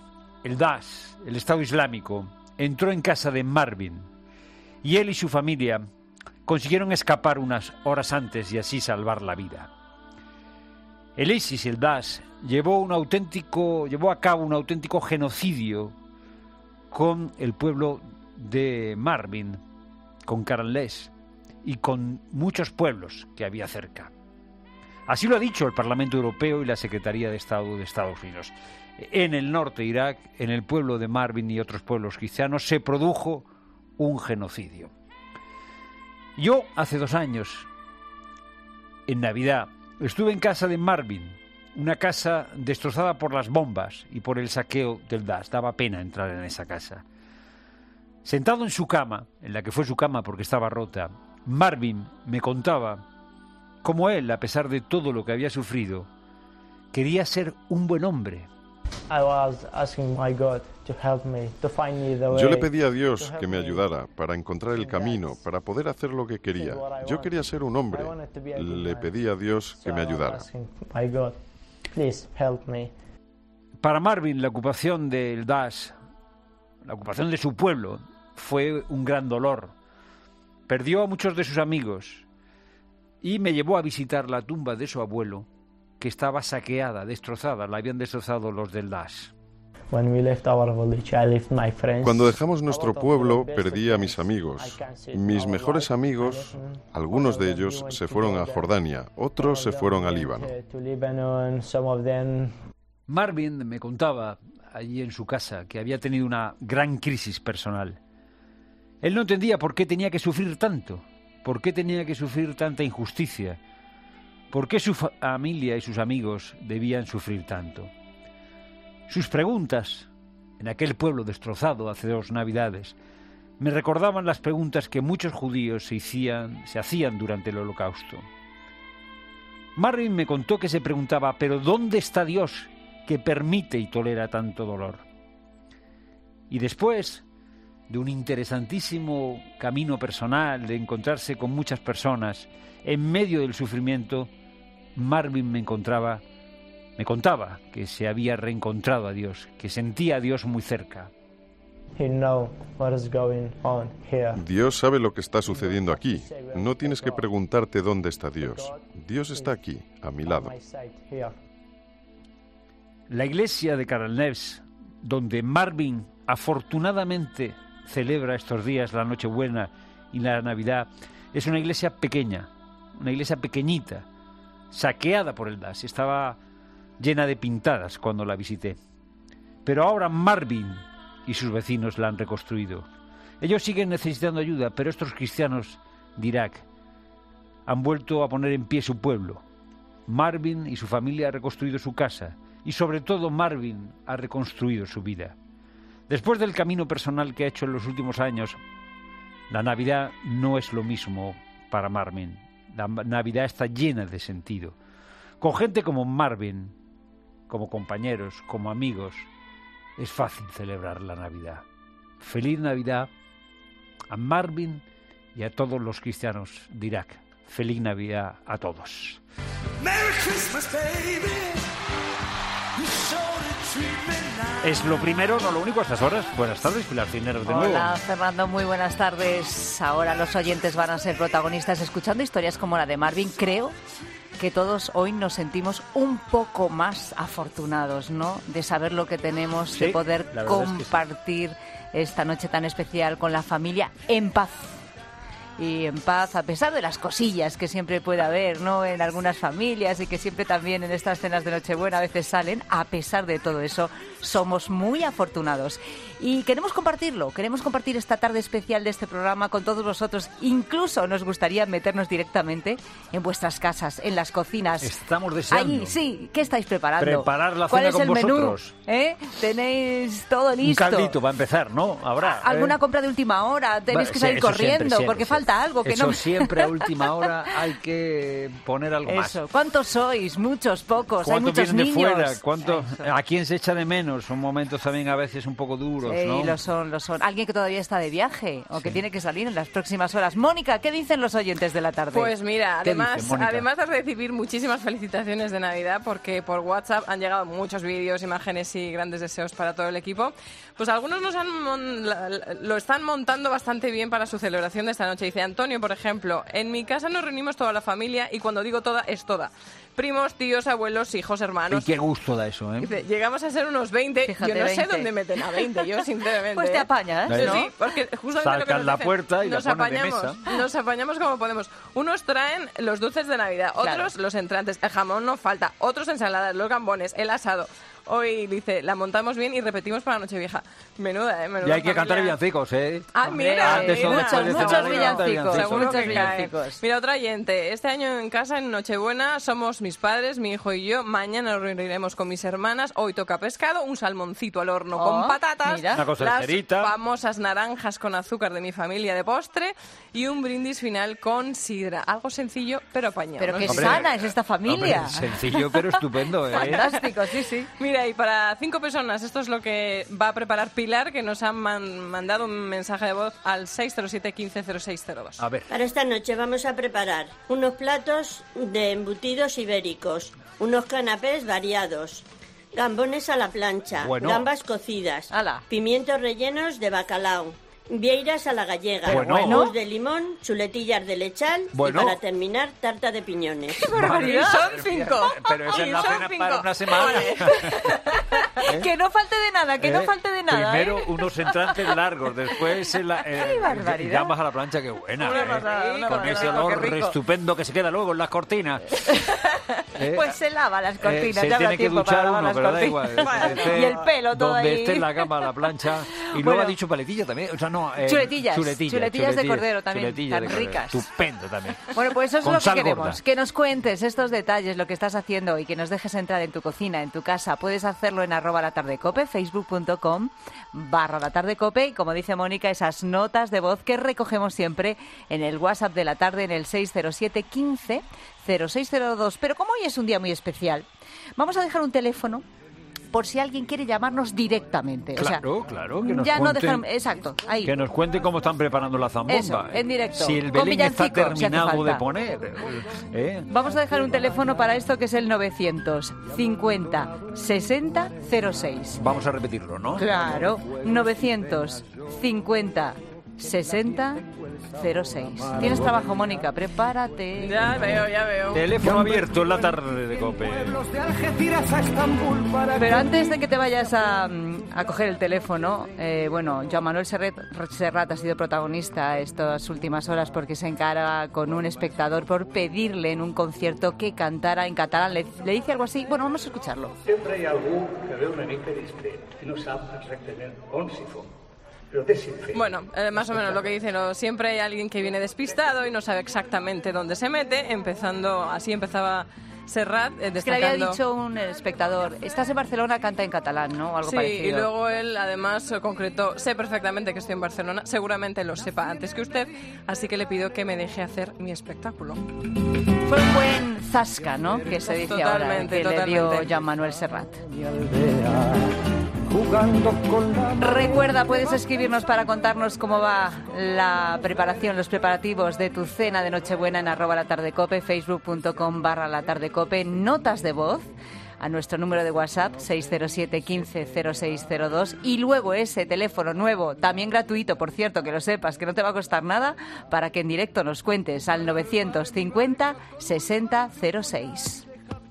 el Daesh, el Estado Islámico, entró en casa de Marvin y él y su familia consiguieron escapar unas horas antes y así salvar la vida. El ISIS, el Daesh, llevó a cabo un auténtico genocidio con el pueblo de Marvin, con Karaanlez y con muchos pueblos que había cerca. Así lo ha dicho el Parlamento Europeo y la Secretaría de Estado de Estados Unidos. En el norte de Irak, en el pueblo de Marvin y otros pueblos cristianos, se produjo un genocidio. Yo, hace 2 años, en Navidad, estuve en casa de Marvin, una casa destrozada por las bombas y por el saqueo del Daesh. Daba pena entrar en esa casa. Sentado en su cama, en la que fue su cama porque estaba rota, Marvin me contaba cómo él, a pesar de todo lo que había sufrido, quería ser un buen hombre. Yo le pedí a Dios que me ayudara para encontrar el camino, para poder hacer lo que quería. Yo quería ser un hombre. Le pedí a Dios que me ayudara. Para Marvin, la ocupación del Daesh, la ocupación de su pueblo, fue un gran dolor. Perdió a muchos de sus amigos y me llevó a visitar la tumba de su abuelo, que estaba saqueada, destrozada, la habían destrozado los del Daesh. Cuando dejamos nuestro pueblo, perdí a mis amigos. Mis mejores amigos, algunos de ellos se fueron a Jordania, otros se fueron a Líbano. Marvin me contaba allí en su casa que había tenido una gran crisis personal. Él no entendía por qué tenía que sufrir tanto, por qué tenía que sufrir tanta injusticia, por qué su familia y sus amigos debían sufrir tanto. Sus preguntas, en aquel pueblo destrozado hace 2 Navidades, me recordaban las preguntas que muchos judíos se hacían durante el Holocausto. Marvin me contó que se preguntaba, ¿pero dónde está Dios que permite y tolera tanto dolor? Y después de un interesantísimo camino personal, de encontrarse con muchas personas en medio del sufrimiento, Marvin me contaba que se había reencontrado a Dios, que sentía a Dios muy cerca. Dios sabe lo que está sucediendo aquí. No tienes que preguntarte dónde está Dios. Dios está aquí, a mi lado. La iglesia de Karaanlez, donde Marvin afortunadamente celebra estos días la Nochebuena y la Navidad, es una iglesia pequeña, una iglesia pequeñita, saqueada por el Daesh. Estaba llena de pintadas cuando la visité. Pero ahora Marvin y sus vecinos la han reconstruido. Ellos siguen necesitando ayuda, pero estos cristianos de Irak han vuelto a poner en pie su pueblo. Marvin y su familia han reconstruido su casa y sobre todo Marvin ha reconstruido su vida. Después del camino personal que ha hecho en los últimos años, la Navidad no es lo mismo para Marvin. La Navidad está llena de sentido. Con gente como Marvin, como compañeros, como amigos, es fácil celebrar la Navidad. Feliz Navidad a Marvin y a todos los cristianos de Irak. Feliz Navidad a todos. Merry Christmas, baby. You showed a treatment now. Es lo primero, no lo único a estas horas. Buenas tardes, Pilar Cisneros, de nuevo. Hola, Fernando, muy buenas tardes. Ahora los oyentes van a ser protagonistas escuchando historias como la de Marvin. Creo que todos hoy nos sentimos un poco más afortunados, ¿no? De saber lo que tenemos, Sí, de poder la verdad es que sí. compartir esta noche tan especial con la familia en paz. Y en paz, a pesar de las cosillas que siempre puede haber, ¿no?, en algunas familias y que siempre también en estas cenas de Nochebuena a veces salen, a pesar de todo eso, somos muy afortunados. Y queremos compartirlo, queremos compartir esta tarde especial de este programa con todos vosotros. Incluso nos gustaría meternos directamente en vuestras casas, en las cocinas. Estamos deseando. Ahí, sí, ¿qué estáis preparando? Preparar la ¿Cuál cena es con el vosotros. menú? ¿Tenéis todo Un listo? caldito va a empezar, ¿no? Habrá. ¿Alguna compra de última hora? Tenéis que salir Eso corriendo siempre, porque siempre. falta algo. Que eso no... siempre a última hora hay que poner algo más. Eso. ¿Cuántos sois? Muchos, pocos. Hay muchos vienen niños. de fuera? ¿A quién se echa de menos? Son momentos también a veces un poco duros, ¿no? Lo son. Alguien que todavía está de viaje o que tiene que salir en las próximas horas. Mónica, ¿qué dicen los oyentes de la tarde? Pues mira, además de recibir muchísimas felicitaciones de Navidad, porque por WhatsApp han llegado muchos vídeos, imágenes y grandes deseos para todo el equipo, pues algunos lo están montando bastante bien para su celebración de esta noche. Dice Antonio, por ejemplo, en mi casa nos reunimos toda la familia y cuando digo toda, es toda. Primos, tíos, abuelos, hijos, hermanos. Y qué gusto da eso, ¿eh? Dice, llegamos a ser unos 20. Fíjate, yo no 20. sé dónde meten a 20, yo sinceramente. Pues te apañas, ¿no? ¿no? Sí, porque justamente lo que nos la dicen, puerta y nos la ponen apañamos, de mesa. Nos apañamos como podemos. Unos traen los dulces de Navidad, otros los entrantes, el jamón no falta, otros ensaladas, los gambones, el asado. Hoy, dice, la montamos bien y repetimos para Nochevieja. Menuda, menuda. Y hay que familia. cantar villancicos, ¿eh? Ah, mira, muchos villancicos. Seguro que cae. Mira, otro oyente. Este año en casa, en Nochebuena, somos mis padres, mi hijo y yo. Mañana nos reuniremos con mis hermanas. Hoy toca pescado, un salmoncito al horno con patatas. Mira. Una cosa las enterita. famosas naranjas con azúcar de mi familia de postre y un brindis final con sidra. Algo sencillo, pero apañado. Pero qué sana es esta familia. Sencillo, pero estupendo, ¿eh? Fantástico, sí. Mira, y para 5 personas, esto es lo que va a preparar Pilar, que nos han mandado un mensaje de voz al 607 15 0602. A ver. Para esta noche vamos a preparar unos platos de embutidos ibéricos, unos canapés variados, gambones a la plancha, gambas cocidas, pimientos rellenos de bacalao, vieiras a la gallega, mousse de limón, chuletillas de lechal y para terminar, tarta de piñones. ¡Qué barbaridad! Son 5. Pero esa es la cena para una semana. Que no falte de nada, que no falte de nada. Primero unos entrantes largos, después llamas a la plancha, qué buena. Con ese olor estupendo que se queda luego en las cortinas. Pues se lava las cortinas, se ya tiene que duchar uno, pero da igual. Y el pelo todo donde ahí. esté en la cama, la plancha. Y luego ha dicho paletilla también. O sea, no, chuletillas de cordero también, tan ricas. Estupendo también. Bueno, pues eso es Con lo que sal queremos, gorda. que nos cuentes estos detalles, lo que estás haciendo y que nos dejes entrar en tu cocina, en tu casa. Puedes hacerlo en @latardecope, facebook.com/latardecope y como dice Mónica, esas notas de voz que recogemos siempre en el WhatsApp de la tarde en el 607 15 0602. Pero como hoy es un día muy especial, vamos a dejar un teléfono por si alguien quiere llamarnos directamente. Claro, que nos ya cuenten, no dejan, exacto, ahí. Que nos cuenten cómo están preparando la zambomba. Eso, en directo. Si el con Belén está villancico, si hace terminado de falta. poner. Vamos a dejar un teléfono para esto que es el 950 60 06. Vamos a repetirlo, ¿no? Claro, 950 60 06. Tienes trabajo, Mónica, prepárate. Ya veo. Teléfono abierto en la tarde de COPE. Pero antes de que te vayas a coger el teléfono, Joan Manuel Serrat ha sido protagonista estas últimas horas porque se encara con un espectador por pedirle en un concierto que cantara en catalán. Le dice algo así. Bueno, vamos a escucharlo. Sempre hi ha algú que ve una mica distret i no sap exactament on s'hi fon. Bueno, más o menos lo que dice, siempre hay alguien que viene despistado y no sabe exactamente dónde se mete, así empezaba Serrat destacando... Es que le había dicho un espectador, estás en Barcelona, canta en catalán, ¿no? O algo parecido. Sí, y luego él además concretó, sé perfectamente que estoy en Barcelona, seguramente lo sepa antes que usted, así que le pido que me deje hacer mi espectáculo. Fue un buen zasca, ¿no? Que se dice ahora, que le dio Joan Manuel Serrat. Recuerda, puedes escribirnos para contarnos cómo va la preparación, los preparativos de tu cena de Nochebuena en @latardecope, facebook.com/latardecope, notas de voz a nuestro número de WhatsApp 607 15 0602 y luego ese teléfono nuevo, también gratuito, por cierto, que lo sepas, que no te va a costar nada, para que en directo nos cuentes al 950 60 06.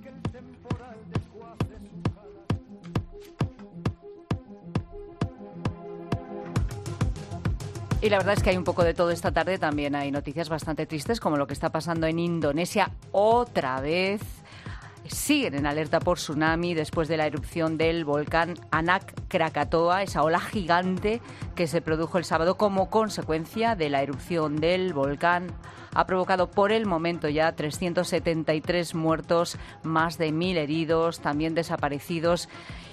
Y la verdad es que hay un poco de todo esta tarde. También hay noticias bastante tristes, como lo que está pasando en Indonesia otra vez. Siguen en alerta por tsunami después de la erupción del volcán Anak Krakatoa, esa ola gigante que se produjo el sábado como consecuencia de la erupción del volcán. Ha provocado por el momento ya 373 muertos, más de 1.000 heridos, también desaparecidos.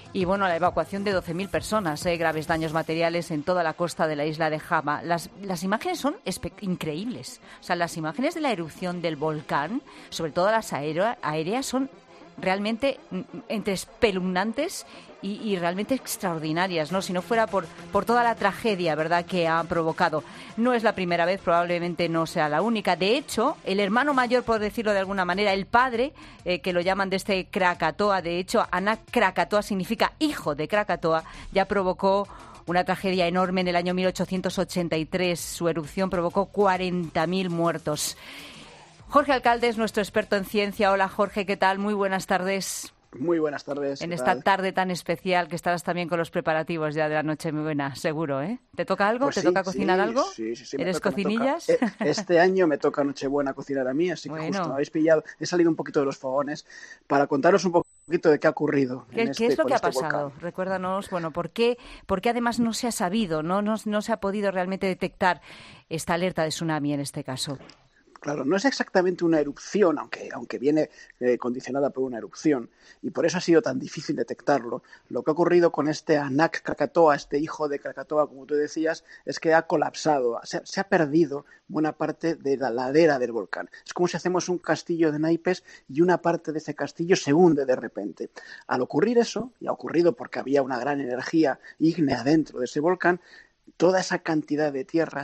Y bueno, la evacuación de 12.000 personas, graves daños materiales en toda la costa de la isla de Java. Las imágenes son increíbles. O sea, las imágenes de la erupción del volcán, sobre todo las aéreas, son realmente entre espeluznantes y realmente extraordinarias, ¿no? Si no fuera por toda la tragedia, ¿verdad?, que ha provocado. No es la primera vez, probablemente no sea la única. De hecho, el hermano mayor, por decirlo de alguna manera, el padre, que lo llaman de este Krakatoa, de hecho, Anak Krakatoa significa hijo de Krakatoa, ya provocó una tragedia enorme en el año 1883. Su erupción provocó 40.000 muertos. Jorge Alcalde es nuestro experto en ciencia. Hola, Jorge, ¿qué tal? Muy buenas tardes. Muy buenas tardes. En esta tarde tan especial, que estarás también con los preparativos ya de la Nochebuena, seguro, ¿eh? ¿Te toca algo? Pues ¿Te toca cocinar algo? Sí. ¿Eres cocinillas? Este año me toca Nochebuena cocinar a mí, así que justo me habéis pillado. He salido un poquito de los fogones para contaros un poquito de qué ha ocurrido. ¿Qué es lo que ha pasado? Volcán. Recuérdanos, bueno, ¿por qué además no se ha sabido, no se ha podido realmente detectar esta alerta de tsunami en este caso? Claro, no es exactamente una erupción, aunque viene condicionada por una erupción, y por eso ha sido tan difícil detectarlo. Lo que ha ocurrido con este Anak Krakatoa, este hijo de Krakatoa, como tú decías, es que ha colapsado, se ha perdido buena parte de la ladera del volcán. Es como si hacemos un castillo de naipes y una parte de ese castillo se hunde de repente. Al ocurrir eso, y ha ocurrido porque había una gran energía ígnea dentro de ese volcán, toda esa cantidad de tierra,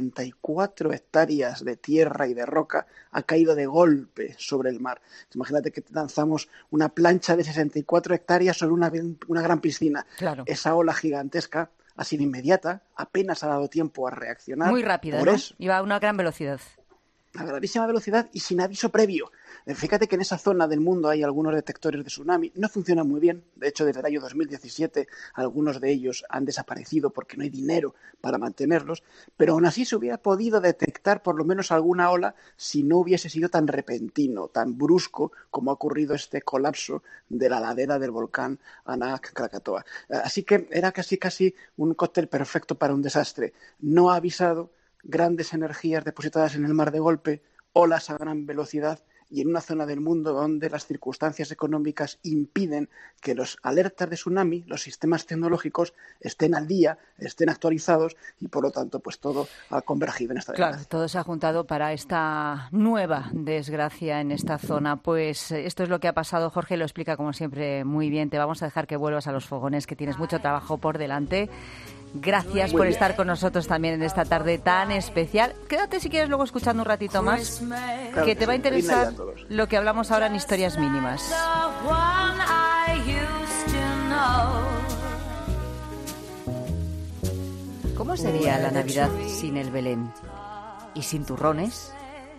64 hectáreas de tierra y de roca, ha caído de golpe sobre el mar. Imagínate que lanzamos una plancha de 64 hectáreas sobre una gran piscina. Claro. Esa ola gigantesca ha sido inmediata, apenas ha dado tiempo a reaccionar. Muy rápida, ¿no? Iba a una gran velocidad. A gravísima velocidad y sin aviso previo. Fíjate que en esa zona del mundo hay algunos detectores de tsunami, no funcionan muy bien. De hecho, desde el año 2017 algunos de ellos han desaparecido porque no hay dinero para mantenerlos, pero aún así se hubiera podido detectar por lo menos alguna ola si no hubiese sido tan repentino, tan brusco como ha ocurrido este colapso de la ladera del volcán Anak Krakatoa. Así que era casi un cóctel perfecto para un desastre. No ha avisado, grandes energías depositadas en el mar de golpe, olas a gran velocidad y en una zona del mundo donde las circunstancias económicas impiden que los alertas de tsunami, los sistemas tecnológicos, estén al día, estén actualizados y por lo tanto pues todo ha convergido en esta desgracia. Claro, todo se ha juntado para esta nueva desgracia en esta zona. Pues esto es lo que ha pasado. Jorge lo explica como siempre muy bien. Te vamos a dejar que vuelvas a los fogones, que tienes mucho trabajo por delante. Gracias por estar con nosotros también en esta tarde tan especial. Quédate si quieres luego escuchando un ratito más, que te va a interesar lo que hablamos ahora en Historias Mínimas. ¿Cómo sería la Navidad sin el Belén? ¿Y sin turrones?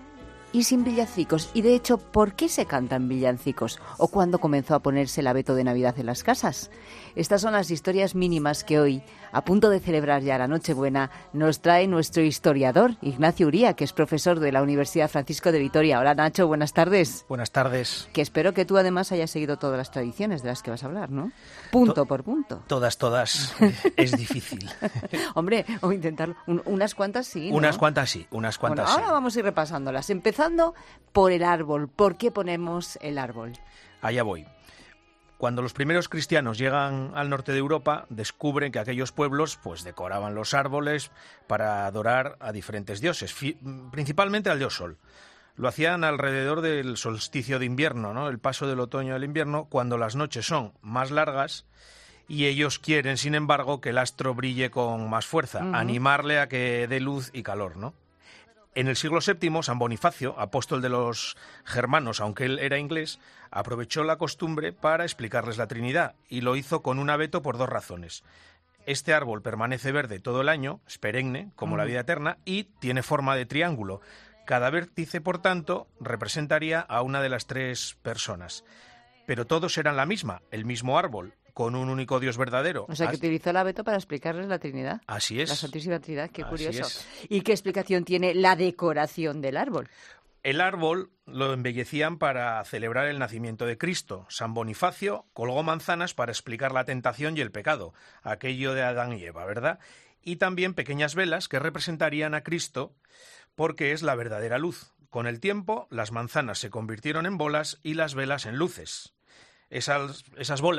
¿Y sin villancicos? Y de hecho, ¿por qué se cantan villancicos? ¿O cuándo comenzó a ponerse el abeto de Navidad en las casas? Estas son las historias mínimas que hoy, a punto de celebrar ya la Nochebuena, nos trae nuestro historiador, Ignacio Uría, que es profesor de la Universidad Francisco de Vitoria. Hola, Nacho, buenas tardes. Buenas tardes. Que espero que tú además hayas seguido todas las tradiciones de las que vas a hablar, ¿no? Punto por punto. Todas. Es difícil. Hombre, o intentarlo. Unas cuantas sí, ¿no? Unas cuantas sí, unas cuantas bueno, sí. Ahora vamos a ir repasándolas. Empezando por el árbol. ¿Por qué ponemos el árbol? Allá voy. Cuando los primeros cristianos llegan al norte de Europa, descubren que aquellos pueblos pues decoraban los árboles para adorar a diferentes dioses, principalmente al dios Sol. Lo hacían alrededor del solsticio de invierno, ¿no? El paso del otoño al invierno, cuando las noches son más largas y ellos quieren, sin embargo, que el astro brille con más fuerza, animarle a que dé luz y calor, ¿no? En el siglo VII, San Bonifacio, apóstol de los germanos, aunque él era inglés, aprovechó la costumbre para explicarles la Trinidad y lo hizo con un abeto por dos razones. Este árbol permanece verde todo el año, es perenne, como la vida eterna, y tiene forma de triángulo. Cada vértice, por tanto, representaría a una de las tres personas. Pero todos eran la misma, el mismo árbol, con un único Dios verdadero. O sea, que utilizó el abeto para explicarles la Trinidad. Así es. La Santísima Trinidad, qué curioso. Es. ¿Y qué explicación tiene la decoración del árbol? El árbol lo embellecían para celebrar el nacimiento de Cristo. San Bonifacio colgó manzanas para explicar la tentación y el pecado, aquello de Adán y Eva, ¿verdad? Y también pequeñas velas que representarían a Cristo porque es la verdadera luz. Con el tiempo, las manzanas se convirtieron en bolas y las velas en luces. Esas bolas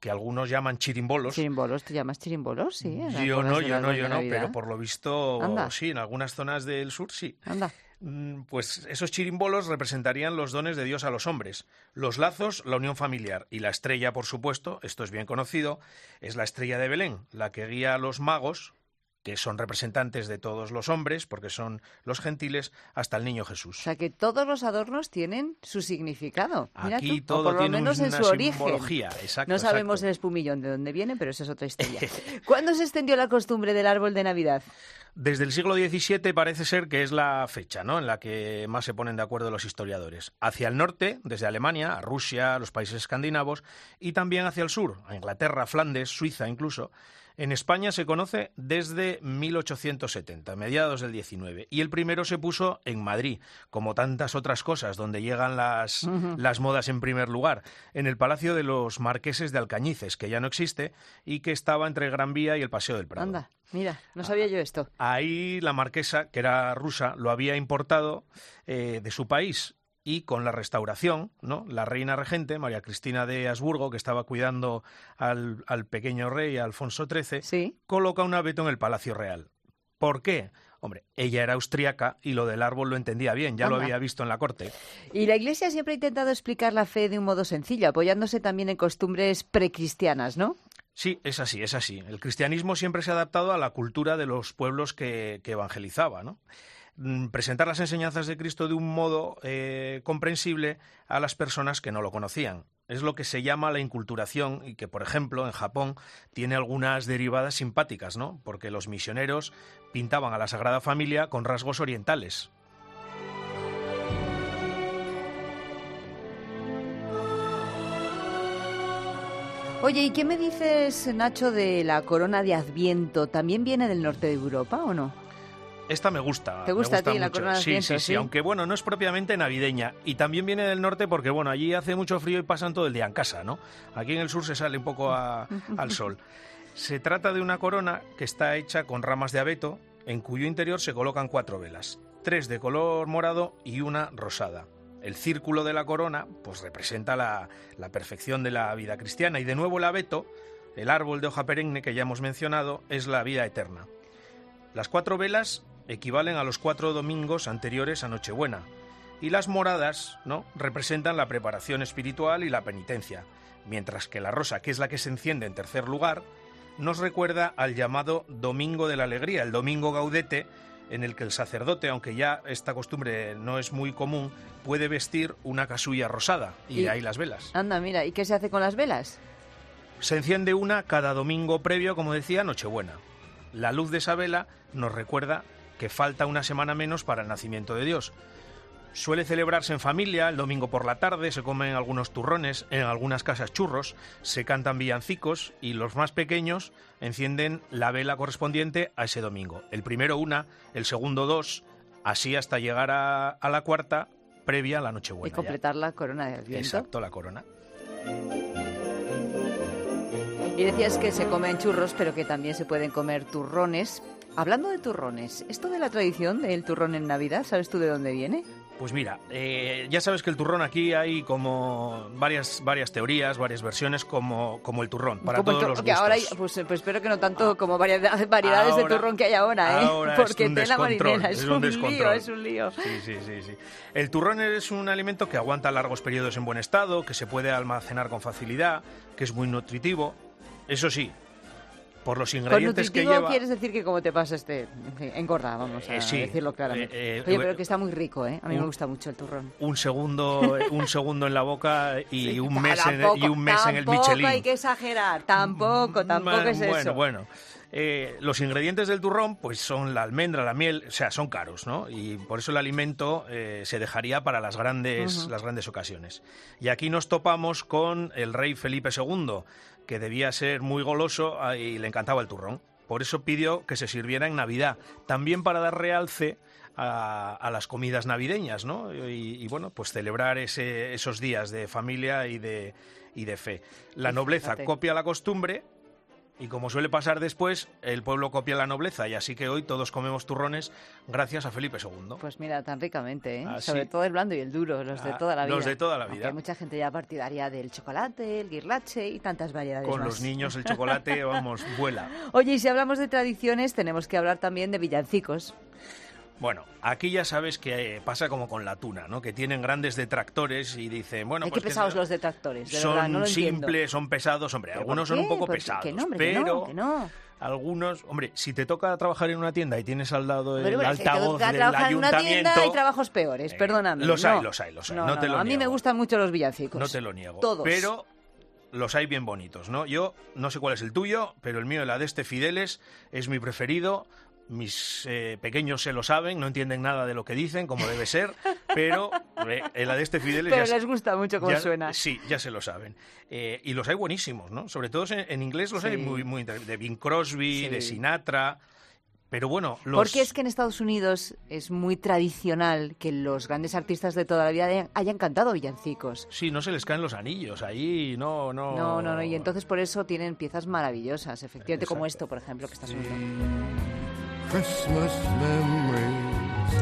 que algunos llaman chirimbolos. ¿Chirimbolos? ¿Te llamas chirimbolos? Sí. Yo no, pero por lo visto sí, en algunas zonas del sur sí. Anda. Pues esos chirimbolos representarían los dones de Dios a los hombres, los lazos, la unión familiar, y la estrella, por supuesto, esto es bien conocido, es la estrella de Belén, la que guía a los magos, que son representantes de todos los hombres, porque son los gentiles, hasta el niño Jesús. O sea, que todos los adornos tienen su significado. Mira Aquí tú, todo o por lo tiene menos una en su origen. Simbología. Exacto, no sabemos el espumillón de dónde viene, pero esa es otra historia. ¿Cuándo se extendió la costumbre del árbol de Navidad? Desde el siglo XVII parece ser que es la fecha, ¿no?, en la que más se ponen de acuerdo los historiadores. Hacia el norte, desde Alemania, a Rusia, a los países escandinavos, y también hacia el sur, a Inglaterra, Flandes, Suiza incluso. En España se conoce desde 1870, mediados del 19, y el primero se puso en Madrid, como tantas otras cosas, donde llegan las modas en primer lugar, en el Palacio de los Marqueses de Alcañices, que ya no existe, y que estaba entre Gran Vía y el Paseo del Prado. Anda, mira, no sabía yo esto. Ahí la marquesa, que era rusa, lo había importado de su país. Y con la restauración, ¿no?, la reina regente, María Cristina de Habsburgo, que estaba cuidando al pequeño rey Alfonso XIII, coloca un abeto en el Palacio Real. ¿Por qué? Hombre, ella era austríaca y lo del árbol lo entendía bien, ya lo había visto en la corte. Y la Iglesia siempre ha intentado explicar la fe de un modo sencillo, apoyándose también en costumbres precristianas, ¿no? Sí, es así, es así. El cristianismo siempre se ha adaptado a la cultura de los pueblos que evangelizaba, ¿no? Presentar las enseñanzas de Cristo de un modo comprensible a las personas que no lo conocían. Es lo que se llama la inculturación y que, por ejemplo, en Japón tiene algunas derivadas simpáticas, ¿no?, porque los misioneros pintaban a la Sagrada Familia con rasgos orientales. Oye, ¿y qué me dices, Nacho, de la corona de Adviento? ¿También viene del norte de Europa o no? Esta me gusta. ¿Te gusta a ti mucho. la corona de Adviento? Sí, aunque bueno, no es propiamente navideña. Y también viene del norte porque bueno, allí hace mucho frío y pasan todo el día en casa, ¿no? Aquí en el sur se sale un poco al sol. Se trata de una corona que está hecha con ramas de abeto, en cuyo interior se colocan 4 velas, 3 de color morado y una rosada. El círculo de la corona pues representa la perfección de la vida cristiana, y de nuevo el abeto, el árbol de hoja perenne que ya hemos mencionado, es la vida eterna. Las 4 velas equivalen a los 4 domingos anteriores a Nochebuena, y las moradas, ¿no?, representan la preparación espiritual y la penitencia, mientras que la rosa, que es la que se enciende en tercer lugar, nos recuerda al llamado Domingo de la Alegría, el Domingo Gaudete, en el que el sacerdote, aunque ya esta costumbre no es muy común, puede vestir una casulla rosada, y ahí las velas. Anda, mira, ¿y qué se hace con las velas? Se enciende una cada domingo previo, como decía, Nochebuena. La luz de esa vela nos recuerda que falta una semana menos para el nacimiento de Dios. Suele celebrarse en familia, el domingo por la tarde, se comen algunos turrones, en algunas casas churros, se cantan villancicos y los más pequeños encienden la vela correspondiente a ese domingo. El primero 1, el segundo 2, así hasta llegar a la cuarta, previa a la Nochebuena. Y completar la corona de Adviento. Exacto, la corona. Y decías que se comen churros, pero que también se pueden comer turrones. Hablando de turrones, ¿esto de la tradición del turrón en Navidad, sabes tú de dónde viene? Pues mira, ya sabes que el turrón aquí hay como varias teorías, varias versiones como el turrón, para todos los gustos. Ahora pues espero que no tanto como variedades de turrón que hay ahora, porque tela marinera, es un lío. Sí. El turrón es un alimento que aguanta largos periodos en buen estado, que se puede almacenar con facilidad, que es muy nutritivo. Eso sí, por los ingredientes que lleva... quieres decir que como te pasa engorda, vamos a decirlo claramente. Oye, pero que está muy rico, ¿eh? A mí me gusta mucho el turrón. Un segundo en la boca y un mes en el Michelin. Tampoco hay que exagerar, tampoco es eso. Bueno. Los ingredientes del turrón pues son la almendra, la miel, o sea, son caros, ¿no? Y por eso el alimento se dejaría para las grandes ocasiones. Y aquí nos topamos con el rey Felipe II, que debía ser muy goloso y le encantaba el turrón. Por eso pidió que se sirviera en Navidad, también para dar realce a las comidas navideñas, ¿no? Y bueno, pues celebrar esos días de familia y de fe. La nobleza copia la costumbre Y como suele pasar después, el pueblo copia la nobleza y así que hoy todos comemos turrones gracias a Felipe II. Pues mira, tan ricamente, ¿eh? Así. Sobre todo el blando y el duro, los de toda la vida. Los de toda la vida. Aunque hay mucha gente ya partidaria del chocolate, el guirlache y tantas variedades Con más. los niños el chocolate, vamos, vuela. Oye, y si hablamos de tradiciones, tenemos que hablar también de villancicos. Bueno, aquí ya sabes que pasa como con la tuna, ¿no? Que tienen grandes detractores y dicen, bueno, Ay, pues qué pesados los detractores, de son verdad, no lo entiendo. simples, son pesados, hombre, algunos son un poco pesados, que no, hombre, pero que no. algunos, hombre, si te toca trabajar en una tienda y tienes al lado el Pero, altavoz si te del trabajar en una tienda ayuntamiento, hay trabajos peores, perdóname. los no. hay, los hay. No, no te lo a mí me niego. gustan mucho los villancicos. No te lo niego. Todos. Pero los hay bien bonitos, ¿no? Yo no sé cuál es el tuyo, pero el mío, el Adeste Fideles, es mi preferido. Mis pequeños se lo saben, no entienden nada de lo que dicen, como debe ser, pero el Adeste Fideles... Pero les gusta mucho cómo suena. Sí, ya se lo saben. Y los hay buenísimos, ¿no? Sobre todo en inglés los hay muy de Bing Crosby, de Sinatra... Pero bueno, Porque es que en Estados Unidos es muy tradicional que los grandes artistas de toda la vida hayan cantado villancicos. Sí, no se les caen los anillos, ahí no... No, y entonces por eso tienen piezas maravillosas, efectivamente, como esto, por ejemplo, que está sonando. Christmas memories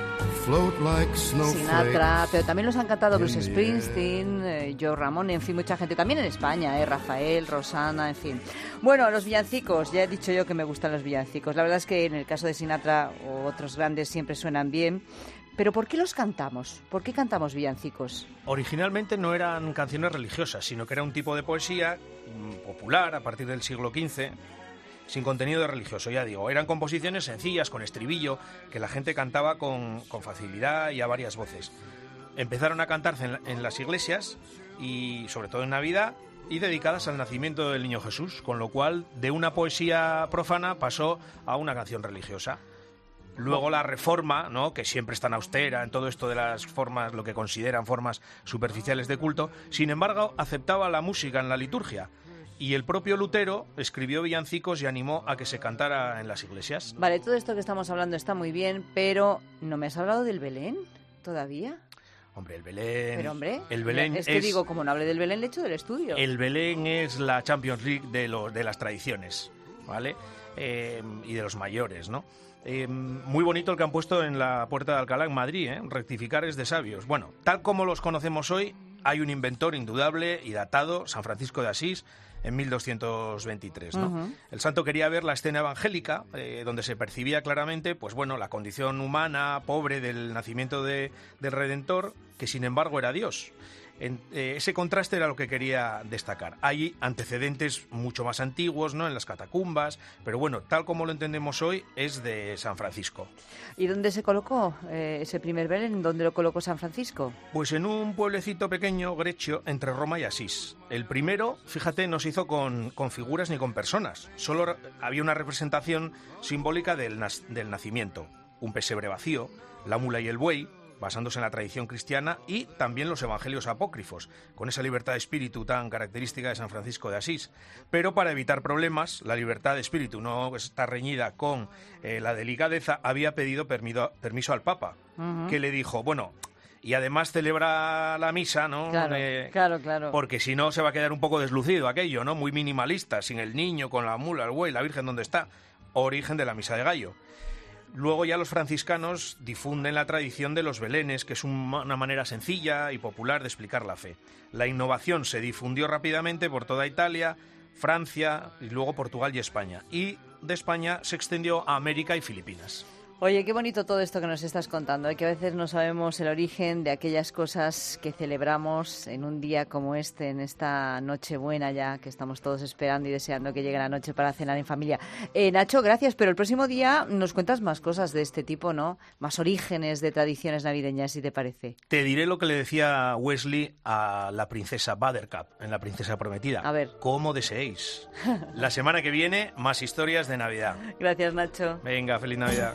float like snowflakes. Sinatra, pero también los han cantado Bruce Springsteen, Joe Ramón, en fin, mucha gente. También en España, Rafael, Rosana, en fin. Bueno, los villancicos, ya he dicho yo que me gustan los villancicos. La verdad es que en el caso de Sinatra o otros grandes siempre suenan bien. Pero ¿por qué los cantamos? ¿Por qué cantamos villancicos? Originalmente no eran canciones religiosas, sino que era un tipo de poesía popular a partir del siglo XV, sin contenido religioso, ya digo. Eran composiciones sencillas, con estribillo, que la gente cantaba con facilidad y a varias voces. Empezaron a cantarse en las iglesias, y sobre todo en Navidad, y dedicadas al nacimiento del niño Jesús, con lo cual de una poesía profana pasó a una canción religiosa. Luego la Reforma, ¿no?, que siempre es tan austera en todo esto de las formas, lo que consideran formas superficiales de culto, sin embargo aceptaba la música en la liturgia. Y el propio Lutero escribió villancicos y animó a que se cantara en las iglesias. Vale, todo esto que estamos hablando está muy bien, pero ¿no me has hablado del Belén todavía? Hombre, el Belén... Pero hombre, el Belén es que digo, como no hablé del Belén, le echo del estudio. El Belén es la Champions League de las tradiciones, ¿vale? Y de los mayores, ¿no? Muy bonito el que han puesto en la Puerta de Alcalá en Madrid, rectificar es de sabios. Bueno, tal como los conocemos hoy, hay un inventor indudable y datado, San Francisco de Asís, en 1223, ¿no? Uh-huh. El santo quería ver la escena evangélica, donde se percibía claramente, pues bueno, la condición humana, pobre del nacimiento del Redentor, que sin embargo era Dios. Ese contraste era lo que quería destacar. Hay antecedentes mucho más antiguos, ¿no?, en las catacumbas, pero bueno, tal como lo entendemos hoy, es de San Francisco. ¿Y dónde se colocó ese primer Belén? ¿Dónde lo colocó San Francisco? Pues en un pueblecito pequeño, Greccio, entre Roma y Asís. El primero, fíjate, no se hizo con figuras ni con personas, solo había una representación simbólica del nacimiento, un pesebre vacío, la mula y el buey, basándose en la tradición cristiana, y también los evangelios apócrifos, con esa libertad de espíritu tan característica de San Francisco de Asís. Pero para evitar problemas, la libertad de espíritu no está reñida con la delicadeza, había pedido permiso al Papa, que le dijo, bueno, y además celebra la misa, ¿no? Claro. Porque si no se va a quedar un poco deslucido aquello, ¿no? Muy minimalista, sin el niño, con la mula, el buey, la Virgen, ¿dónde está? Origen de la misa de gallo. Luego ya los franciscanos difunden la tradición de los belenes, que es una manera sencilla y popular de explicar la fe. La innovación se difundió rápidamente por toda Italia, Francia y luego Portugal y España. Y de España se extendió a América y Filipinas. Oye, qué bonito todo esto que nos estás contando, que a veces no sabemos el origen de aquellas cosas que celebramos en un día como este, en esta Nochebuena ya, que estamos todos esperando y deseando que llegue la noche para cenar en familia. Nacho, gracias, pero el próximo día nos cuentas más cosas de este tipo, ¿no? Más orígenes de tradiciones navideñas, si te parece. Te diré lo que le decía Wesley a la princesa Buttercup, en La princesa prometida. A ver. Como deseéis. La semana que viene, más historias de Navidad. Gracias, Nacho. Venga, feliz Navidad.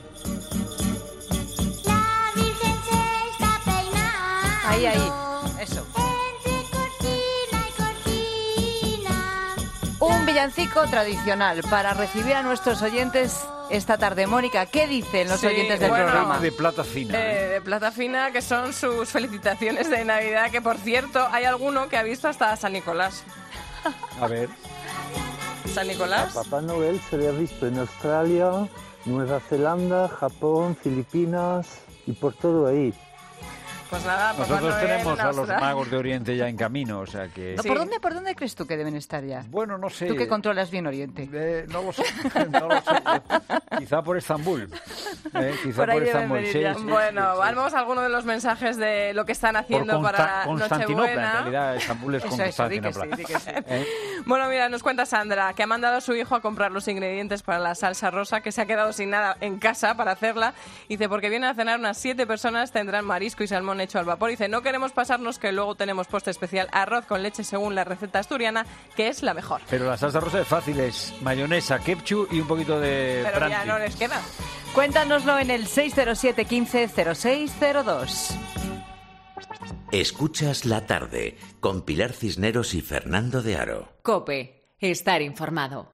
La Virgen se está peinando. Ahí, eso. Entre cortina y cortina. Un villancico tradicional para recibir a nuestros oyentes esta tarde. Mónica, ¿qué dicen los oyentes del programa? De plata fina. De plata fina, que son sus felicitaciones de Navidad, que por cierto, hay alguno que ha visto hasta San Nicolás. A ver. San Nicolás. A Papá Noel se le ha visto en Australia, Nueva Zelanda, Japón, Filipinas y por todo ahí. Pues nada, nosotros tenemos a los magos de Oriente ya en camino, o sea que... Sí. ¿Por dónde crees tú que deben estar ya? Bueno, no sé. ¿Tú que controlas bien Oriente? No lo sé, no lo sé. Quizá por Estambul. Quizá por Estambul, sí. Bueno, vamos a algunos de los mensajes de lo que están haciendo para Constantinopla, Nochebuena. en realidad Estambul es Constantinopla. Di que sí. Bueno, mira, nos cuenta Sandra que ha mandado a su hijo a comprar los ingredientes para la salsa rosa, que se ha quedado sin nada en casa para hacerla. Dice, porque vienen a cenar unas 7 personas, tendrán marisco y salmón hecho al vapor. Dice, no queremos pasarnos que luego tenemos postre especial, arroz con leche según la receta asturiana, que es la mejor. Pero la salsa rosa es fácil, es mayonesa, ketchup y un poquito de Pero brandy. ya no les queda. Cuéntanoslo en el 607 15 0602. Escuchas La Tarde con Pilar Cisneros y Fernando de Aro. COPE. Estar informado.